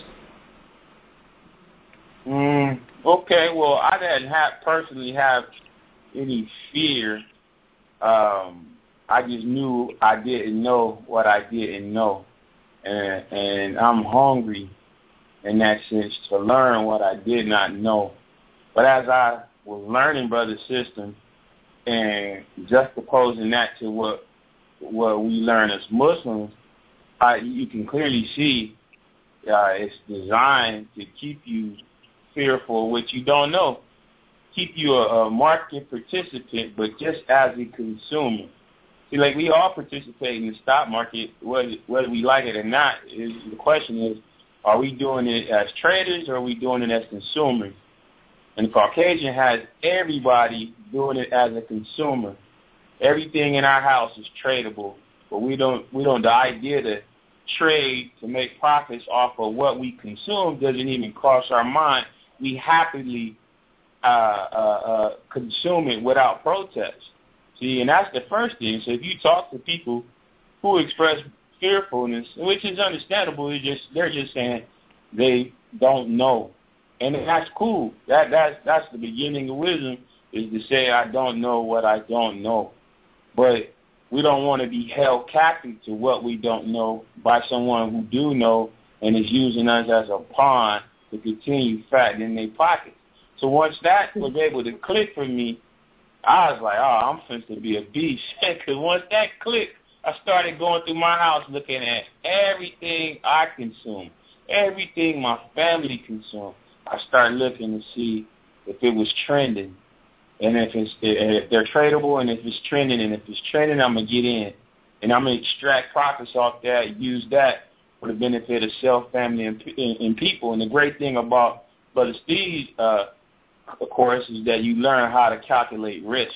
Speaker 6: Mm, okay, well, I didn't have personally have any fear. Um, I just knew I didn't know what I didn't know. And, and I'm hungry in that sense to learn what I did not know. But as I was learning Brother System and juxtaposing that to what what we learn as Muslims, I, you can clearly see uh, it's designed to keep you fearful of what you don't know, keep you a, a market participant, but just as a consumer. See, like we all participate in the stock market, whether, whether we like it or not. Is, the question is, are we doing it as traders or are we doing it as consumers? And the Caucasian has everybody doing it as a consumer. Everything in our house is tradable, but we don't. We don't. The idea to trade to make profits off of what we consume doesn't even cross our mind. We happily uh, uh, uh, consume it without protest. See, and that's the first thing. So if you talk to people who express fearfulness, which is understandable, it's just they're just saying they don't know, and that's cool. That that's that's the beginning of wisdom, is to say I don't know what I don't know. But we don't want to be held captive to what we don't know by someone who do know and is using us as a pawn to continue fattening their pockets. So once that was able to click for me, I was like, oh, I'm finna to be a beast. Because once that clicked, I started going through my house looking at everything I consume, everything my family consume. I started looking to see if it was trending, and if it's if they're tradable, and if it's trending, and if it's trending, I'm gonna get in, and I'm gonna extract profits off that, use that for the benefit of self, family, and, and, and people. And the great thing about Brother Steve, uh, of course, is that you learn how to calculate risk.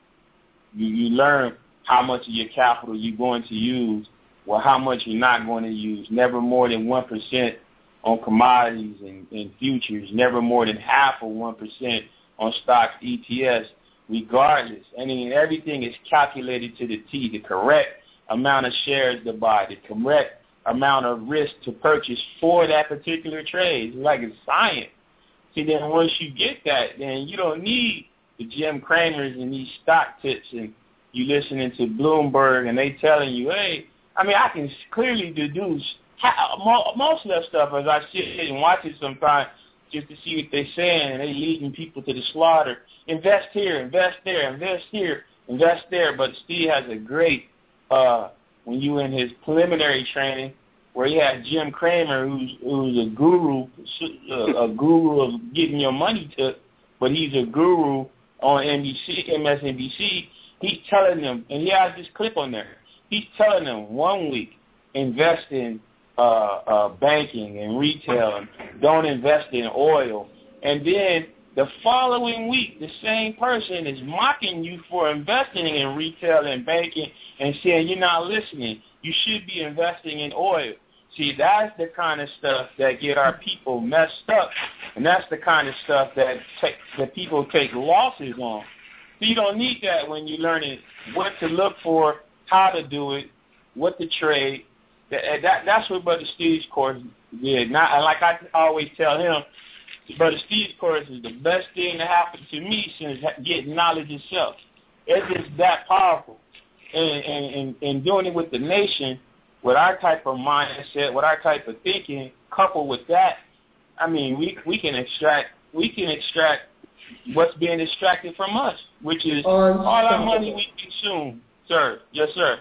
Speaker 6: You, you learn how much of your capital you're going to use, or how much you're not going to use. Never more than one percent on commodities and, and futures. Never more than half of one percent on stocks, E T Fs, regardless. I mean, everything is calculated to the T, the correct amount of shares to buy, the correct amount of risk to purchase for that particular trade. It's like it's science. See, then once you get that, then you don't need the Jim Cramers and these stock tips, and you listening to Bloomberg and they telling you, hey, I mean, I can clearly deduce how, most of that stuff as I sit and watch it sometimes just to see what they're saying, and they leading people to the slaughter. Invest here, invest there, invest here, invest there. But Steve has a great, uh, when you in his preliminary training, where he had Jim Cramer, who's who's a guru, a guru of getting your money took, but he's a guru on N B C, M S N B C. He's telling them, and he has this clip on there. He's telling them one week invest in uh, uh, banking and retail, and don't invest in oil. And then the following week, the same person is mocking you for investing in retail and banking and saying you're not listening. You should be investing in oil. See, that's the kind of stuff that get our people messed up, and that's the kind of stuff that take, that people take losses on. So you don't need that when you're learning what to look for, how to do it, what to trade. That, that That's what Brother Steve's course did. Not, like I always tell him, Brother Steve's course is the best thing that happened to me since getting knowledge itself. It's just that powerful. And, and, and, and doing it with the nation, with our type of mindset, with our type of thinking, coupled with that, I mean, we we can extract we can extract what's being extracted from us, which is all our money we consume, sir. Yes, sir.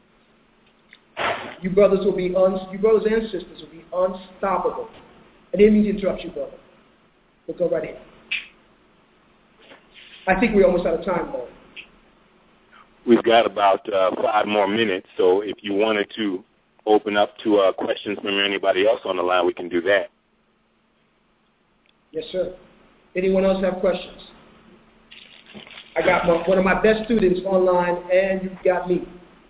Speaker 3: You brothers will be un, you brothers and sisters will be unstoppable. I didn't mean to interrupt you, brother. But go right ahead. I think we're almost out of time, though.
Speaker 2: We've got about uh, five more minutes, so if you wanted to open up to uh, questions from anybody else on the line, we can do that.
Speaker 3: Yes, sir. Anyone else have questions? I got my, one of my best students online, and you've got me.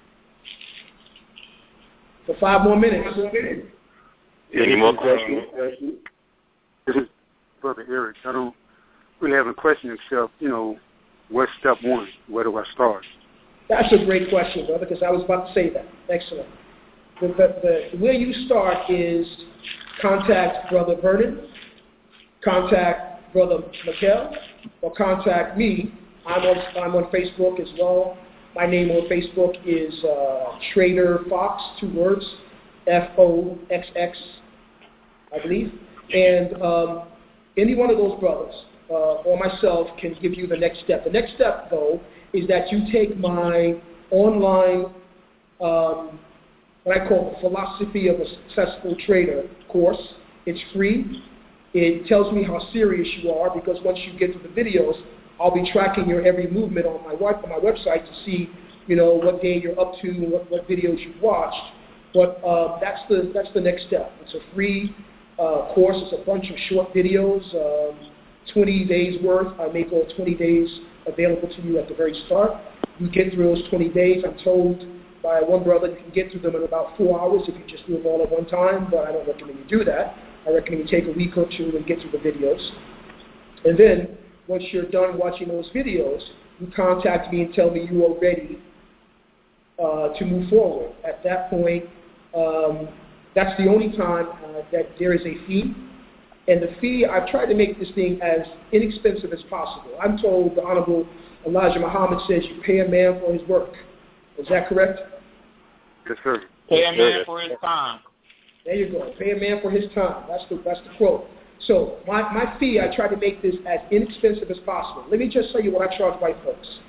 Speaker 3: For five more minutes.
Speaker 2: Any more questions?
Speaker 5: This is Brother Eric. I don't really have a question except, you know, what's step one? Where do I start?
Speaker 3: That's a great question, brother, because I was about to say that. Excellent. The, the, the, where you start is contact Brother Vernon, contact Brother Mikkel, or contact me. I'm on, I'm on Facebook as well. My name on Facebook is uh, Trader Fox, two words, F O X X, I believe. And um, any one of those brothers uh, or myself can give you the next step. The next step, though, is that you take my online, um, what I call the Philosophy of a Successful Trader course. It's free. It tells me how serious you are, because once you get to the videos, I'll be tracking your every movement on my web, on my website to see, you know, what day you're up to and what, what videos you've watched. But uh, that's the that's the next step. It's a free uh, course. It's a bunch of short videos, um, twenty days worth. I make all twenty days available to you at the very start. You get through those twenty days. I'm told by one brother you can get through them in about four hours if you just do them all at one time, but I don't recommend you do that. I recommend you take a week or two and get through the videos. And then once you're done watching those videos, you contact me and tell me you are ready uh, to move forward. At that point, um, that's the only time uh, that there is a fee. And the fee, I've tried to make this thing as inexpensive as possible. I'm told the Honorable Elijah Muhammad says you pay a man for his work. Is that correct?
Speaker 5: Yes, sir.
Speaker 6: Pay a man for his time.
Speaker 3: There you go. Pay a man for his time. That's the that's the quote. So my, my fee, I try to make this as inexpensive as possible. Let me just tell you what I charge white folks.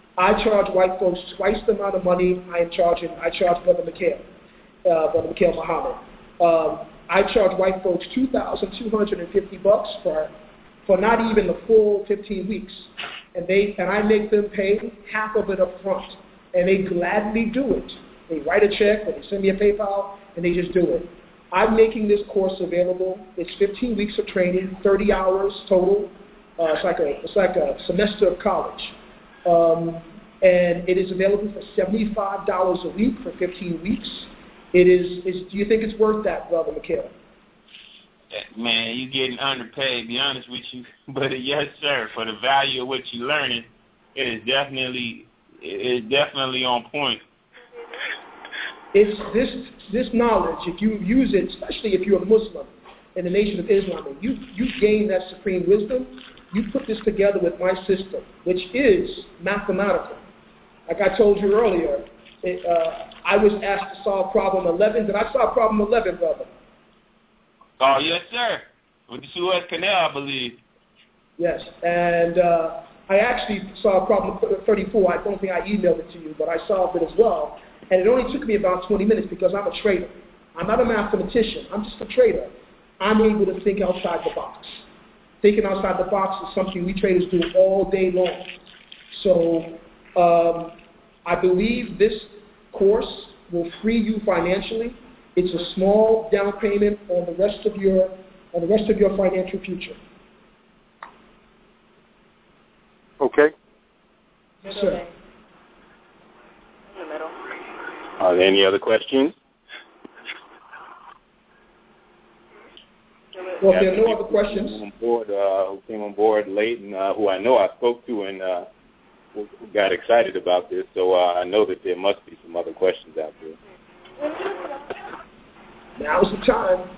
Speaker 3: I charge white folks twice the amount of money I am charging. I charge Brother Mikhail, uh, Brother Mikhail Muhammad. Um, I charge white folks two thousand two hundred fifty bucks for for not even the full fifteen weeks, and they and I make them pay half of it up front, and they gladly do it. They write a check, or they send me a PayPal, and they just do it. I'm making this course available. It's fifteen weeks of training, thirty hours total. Uh, it's like a it's like a semester of college, um, and it is available for seventy-five dollars a week for fifteen weeks. It is. is do you think it's worth that, Brother Mikhail?
Speaker 6: Man, you getting underpaid, to be honest with you. But uh, yes, sir, for the value of what you're learning, it is definitely it is definitely on point.
Speaker 3: It's this this knowledge, if you use it, especially if you're a Muslim in the Nation of Islam, and you, you gain that supreme wisdom, you put this together with my system, which is mathematical. Like I told you earlier, it, uh, I was asked to solve problem eleven. Did I solve problem eleven, brother?
Speaker 6: Oh, yes, sir. With the Suez Canal, I believe.
Speaker 3: Yes, and uh, I actually solved problem thirty-four. I don't think I emailed it to you, but I solved it as well. And it only took me about twenty minutes because I'm a trader. I'm not a mathematician. I'm just a trader. I'm able to think outside the box. Thinking outside the box is something we traders do all day long. So um, I believe this course will free you financially. It's a small down payment on the rest of your on the rest of your financial future.
Speaker 5: Okay.
Speaker 3: Yes, sir.
Speaker 2: Are there any other questions?
Speaker 3: Well, if there are no other questions.
Speaker 2: Who, on board, uh, who came on board late and uh, who I know I spoke to and uh, who got excited about this, so uh, I know that there must be some other questions out there.
Speaker 3: Now's the time.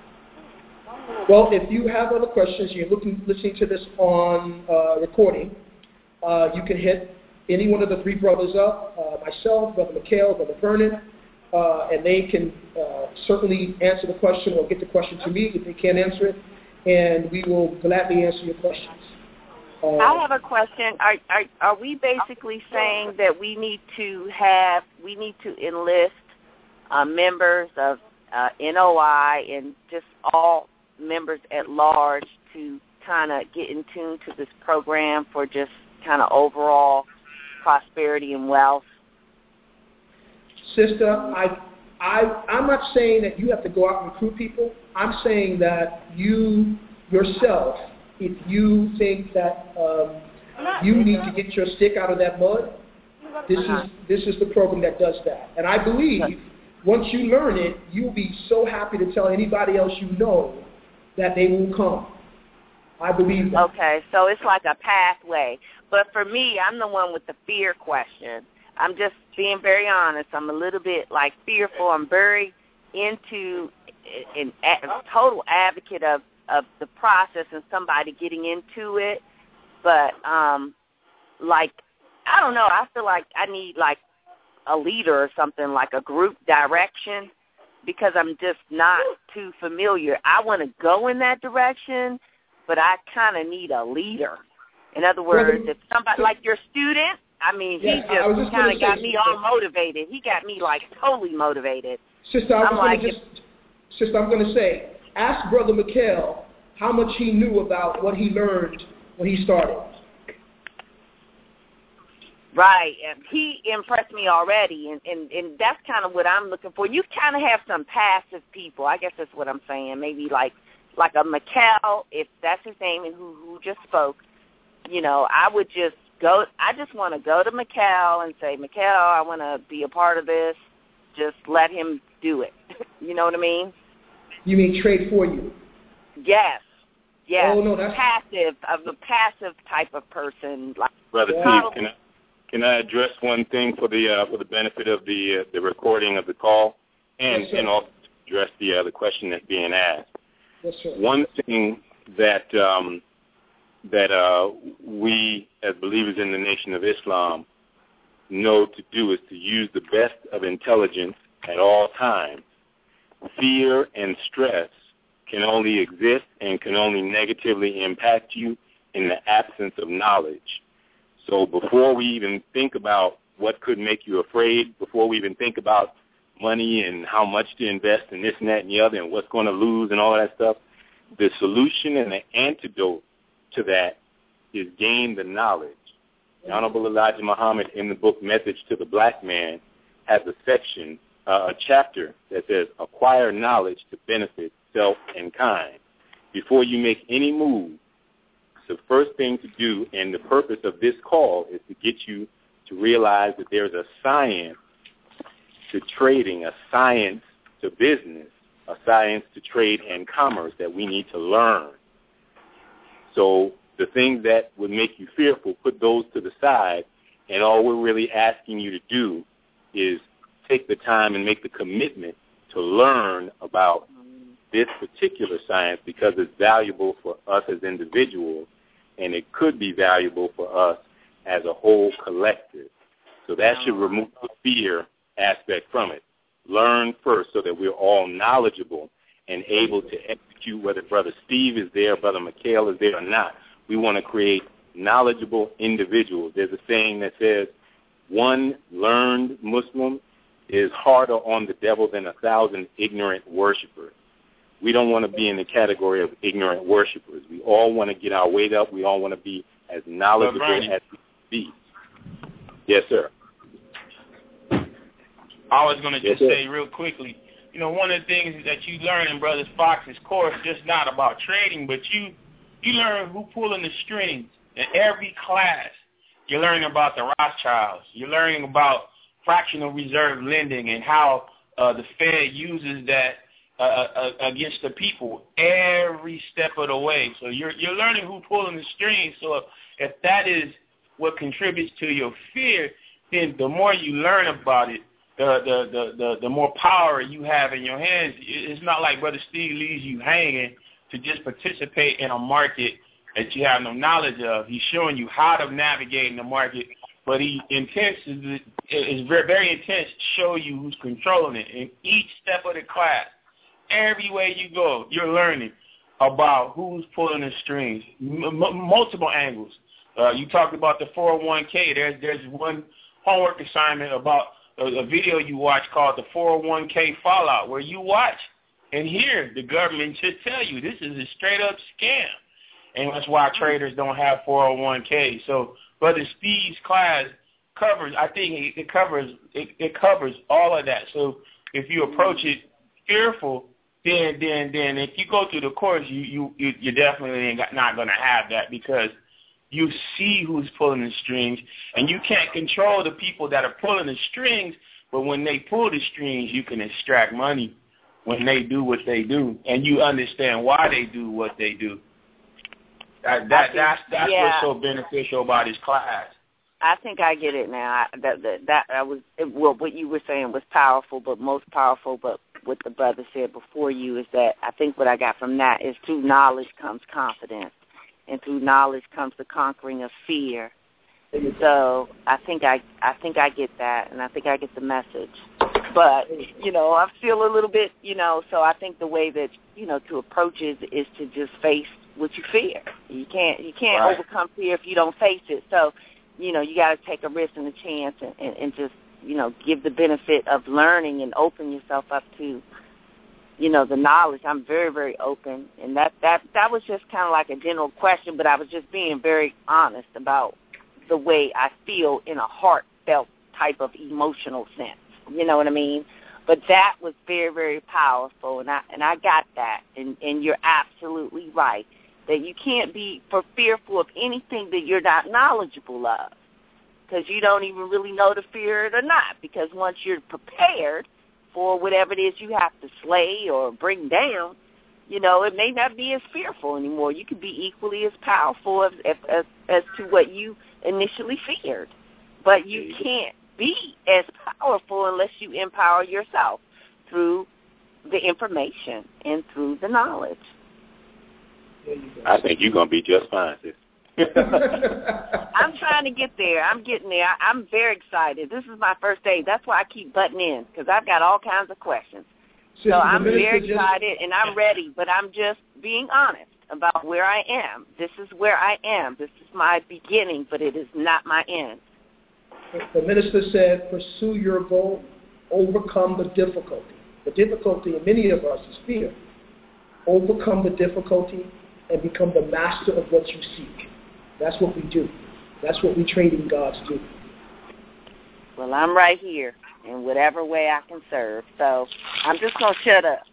Speaker 3: Well, if you have other questions, you're looking, listening to this on uh, recording, uh, you can hit any one of the three brothers up, uh, myself, Brother Mikhail, Brother Vernon, uh, and they can uh, certainly answer the question or get the question to me if they can't answer it, and we will gladly answer your questions. Uh,
Speaker 4: I have a question. Are, are are we basically saying that we need to have, we need to enlist uh, members of uh, N O I and just all members at large to kind of get in tune to this program for just kind of overall prosperity and wealth?
Speaker 3: Sister, I, I, I'm not saying that you have to go out and recruit people. I'm saying that you yourself, if you think that um, you need to get your stick out of that mud, this
Speaker 4: uh-huh.
Speaker 3: is this is the program that does that. And I believe once you learn it, you'll be so happy to tell anybody else you know that they will come. I believe that.
Speaker 4: Okay, so it's like a pathway. But for me, I'm the one with the fear question. I'm just being very honest. I'm a little bit like fearful. I'm very into an a total advocate of, of the process and somebody getting into it. But um, like, I don't know. I feel like I need like a leader or something, like a group direction, because I'm just not too familiar. I want to go in that direction, but I kind of need a leader. In other words, if somebody like your student, I mean,
Speaker 3: yes,
Speaker 4: he just, just kind of got
Speaker 3: say,
Speaker 4: me all motivated. He got me like totally motivated.
Speaker 3: Sister, I was
Speaker 4: like,
Speaker 3: just, sister, I'm going to say, ask Brother Mikhail how much he knew about what he learned when he started.
Speaker 4: Right, and he impressed me already, and, and, and that's kind of what I'm looking for. You kind of have some passive people. I guess that's what I'm saying. Maybe like like a Mikhail, if that's his name, and who who just spoke. You know, I would just go. I just want to go to Mikhail and say, Mikhail, I want to be a part of this. Just let him do it. You know what I mean?
Speaker 3: You mean trade for you?
Speaker 4: Yes. Yes.
Speaker 3: Oh no, that's
Speaker 4: passive. Of a passive type of person. Like
Speaker 2: Brother
Speaker 3: yeah.
Speaker 2: Steve, can I can I address one thing for the uh, for the benefit of the uh, the recording of the call, and
Speaker 3: yes,
Speaker 2: and also address the uh, the question that's being asked.
Speaker 3: Yes, sir.
Speaker 2: One thing that um, that uh, we as believers in the Nation of Islam know to do is to use the best of intelligence at all times. Fear and stress can only exist and can only negatively impact you in the absence of knowledge. So before we even think about what could make you afraid, before we even think about money and how much to invest in this and that and the other and what's going to lose and all that stuff, the solution and the antidote to that is gain the knowledge. The Honorable Elijah Muhammad in the book Message to the Black Man has a section, uh, a chapter that says acquire knowledge to benefit self and kind. Before you make any move, the first thing to do, and the purpose of this call is to get you to realize that there's a science to trading, a science to business, a science to trade and commerce that we need to learn. So the things that would make you fearful, put those to the side, and all we're really asking you to do is take the time and make the commitment to learn about this particular science because it's valuable for us as individuals, and it could be valuable for us as a whole collective. So that should remove the fear aspect from it. Learn first so that we're all knowledgeable and able to execute, whether Brother Steve is there, Brother McHale is there or not. We want to create knowledgeable individuals. There's a saying that says, one learned Muslim is harder on the devil than a thousand ignorant worshipers. We don't want to be in the category of ignorant worshipers. We all want to get our weight up. We all want to be as knowledgeable
Speaker 6: well,
Speaker 2: as we can be. Yes, sir.
Speaker 7: I was going to just
Speaker 2: yes,
Speaker 7: say real quickly, you know, one of the things that you learn in Brother Fox's course, just not about trading, but you you learn who pulling the strings in every class. You're learning about the Rothschilds. You're learning about fractional reserve lending and how uh, the Fed uses that uh, uh, against the people every step of the way. So you're you're learning who pulling the strings. So if, if that is what contributes to your fear, then the more you learn about it, The, the the the the more power you have in your hands. It's not like Brother Steve leaves you hanging to just participate in a market that you have no knowledge of. He's showing you how to navigate in the market, but he intends is is very very intense to show you who's controlling it. In each step of the class, every way you go, you're learning about who's pulling the strings, M- m- multiple angles. Uh, you talked about the four oh one k. There's there's one homework assignment about a video you watch called the four oh one k Fallout, where you watch and hear the government just tell you this is a straight-up scam. And that's why traders don't have four oh one k. So Brother Steve's class covers, I think it, it covers it, it covers all of that. So if you approach it fearful, then then then if you go through the course, you you you you're definitely not going to have that, because you see who's pulling the strings, and you can't control the people that are pulling the strings, but when they pull the strings, you can extract money when they do what they do, and you understand why they do what they do. That, that think, That's, that's
Speaker 4: yeah.
Speaker 7: what's so beneficial about his class.
Speaker 4: I think I get it now. I, that, that, that I was it, well, what you were saying was powerful, but most powerful, but what the brother said before you is that I think what I got from that is through knowledge comes confidence. And through knowledge comes the conquering of fear. So I think I I think I get that, and I think I get the message. But, you know, I'm still a little bit, you know, so I think the way that, you know, to approach it is to just face what you fear. You can't you can't
Speaker 7: right.
Speaker 4: overcome fear if you don't face it. So, you know, you got to take a risk and a chance and, and, and just, you know, give the benefit of learning and open yourself up to, you know, the knowledge. I'm very, very open. And that, that, that was just kind of like a general question, but I was just being very honest about the way I feel in a heartfelt type of emotional sense. You know what I mean? But that was very, very powerful, and I and I got that. And, and you're absolutely right that you can't be for fearful of anything that you're not knowledgeable of, because you don't even really know to fear it or not, because once you're prepared for whatever it is you have to slay or bring down, you know, it may not be as fearful anymore. You could be equally as powerful as, as, as to what you initially feared. But you can't be as powerful unless you empower yourself through the information and through the knowledge.
Speaker 2: I think you're going to be just fine, sis.
Speaker 4: I'm trying to get there. I'm getting there. I'm very excited. This is my first day. That's why I keep butting in, because I've got all kinds of questions. So I'm very excited, and I'm ready, but I'm just being honest. about where I am. This is where I am. This is my beginning, but it is not my end.
Speaker 3: The minister said, pursue your goal, overcome the difficulty. The difficulty in many of us is fear. Overcome the difficulty and become the master of what you seek. That's what we do. That's what we trading gods do.
Speaker 4: Well, I'm right here in whatever way I can serve. So I'm just going to shut up.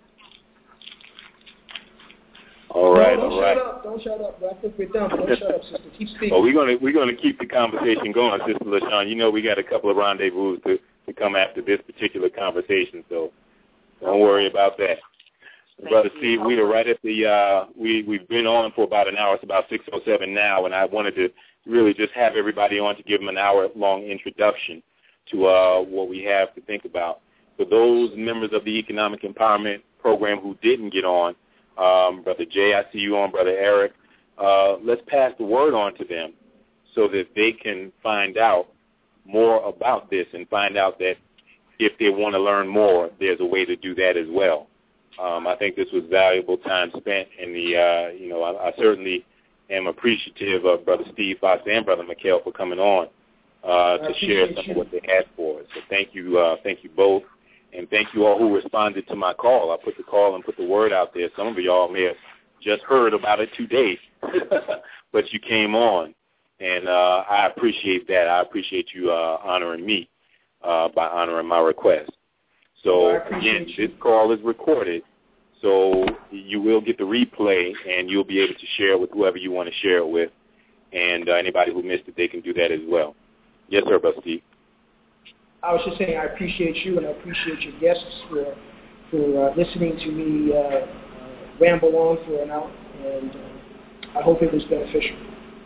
Speaker 2: All right,
Speaker 3: no, don't
Speaker 2: all right.
Speaker 3: shut up. Don't shut up. I think we're done. Don't shut up, sister. Keep speaking.
Speaker 2: Well, we're gonna we're gonna keep the conversation going, Sister LaShawn. You know we got a couple of rendezvous to, to come after this particular conversation, so don't worry about that.
Speaker 4: Thank
Speaker 2: Brother
Speaker 4: you.
Speaker 2: Steve, we are right at the uh, we we've been on for about an hour. It's about six oh seven now, and I wanted to really just have everybody on to give them an hour long introduction to uh, what we have to think about. For those members of the Economic Empowerment Program who didn't get on. Um, Brother Jay, I see you on, Brother Eric. Uh, let's pass the word on to them so that they can find out more about this and find out that if they want to learn more, there's a way to do that as well. Um, I think this was valuable time spent, and the uh, you know I, I certainly am appreciative of Brother Steve Fox and Brother Mikhail for coming on uh, to share some
Speaker 3: you.
Speaker 2: of what they had for us. So thank you, uh, thank you both. And thank you all who responded to my call. I put the call and put the word out there. Some of y'all may have just heard about it today, but you came on. And uh, I appreciate that. I appreciate you uh, honoring me uh, by honoring my request. So, again, this call is recorded, so you will get the replay, and you'll be able to share it with whoever you want to share it with. And uh, anybody who missed it, they can do that as well. Yes, sir, Brother Steve.
Speaker 3: I was just saying I appreciate you and I appreciate your guests for for uh, listening to me uh, uh, ramble on for an hour, and uh, I hope it was beneficial.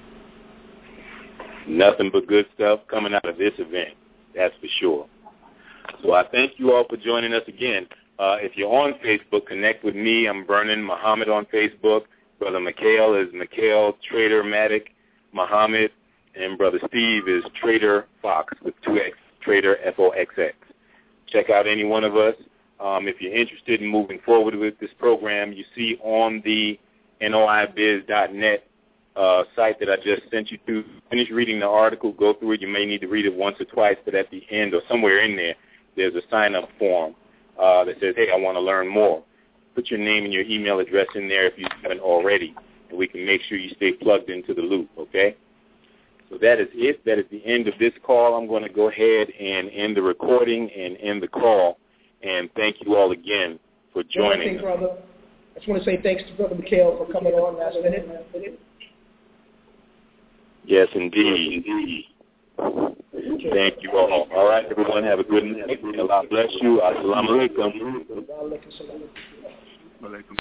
Speaker 2: Nothing but good stuff coming out of this event, that's for sure. So I thank you all for joining us again. Uh, if you're on Facebook, connect with me. I'm Vernon Muhammad on Facebook. Brother Mikhail is Mikhail Trader Matic Muhammad, and Brother Steve is Trader Fox with two X. Trader F O X X. Check out any one of us. Um, if you're interested in moving forward with this program, you see on the N O I biz dot net uh, site that I just sent you to. Finish reading the article, go through it. You may need to read it once or twice, but at the end or somewhere in there, there's a sign-up form uh, that says, hey, I want to learn more. Put your name and your email address in there if you haven't already, and we can make sure you stay plugged into the loop, okay? So that is it. That is the end of this call. I'm going to go ahead and end the recording and end the call. And thank you all again for joining us.
Speaker 3: Brother, I just want to say thanks to Brother Mikhail for coming on last minute.
Speaker 2: Yes, indeed. indeed. Thank you all. All right, everyone, have a good night. Allah bless you. Assalamu alaikum.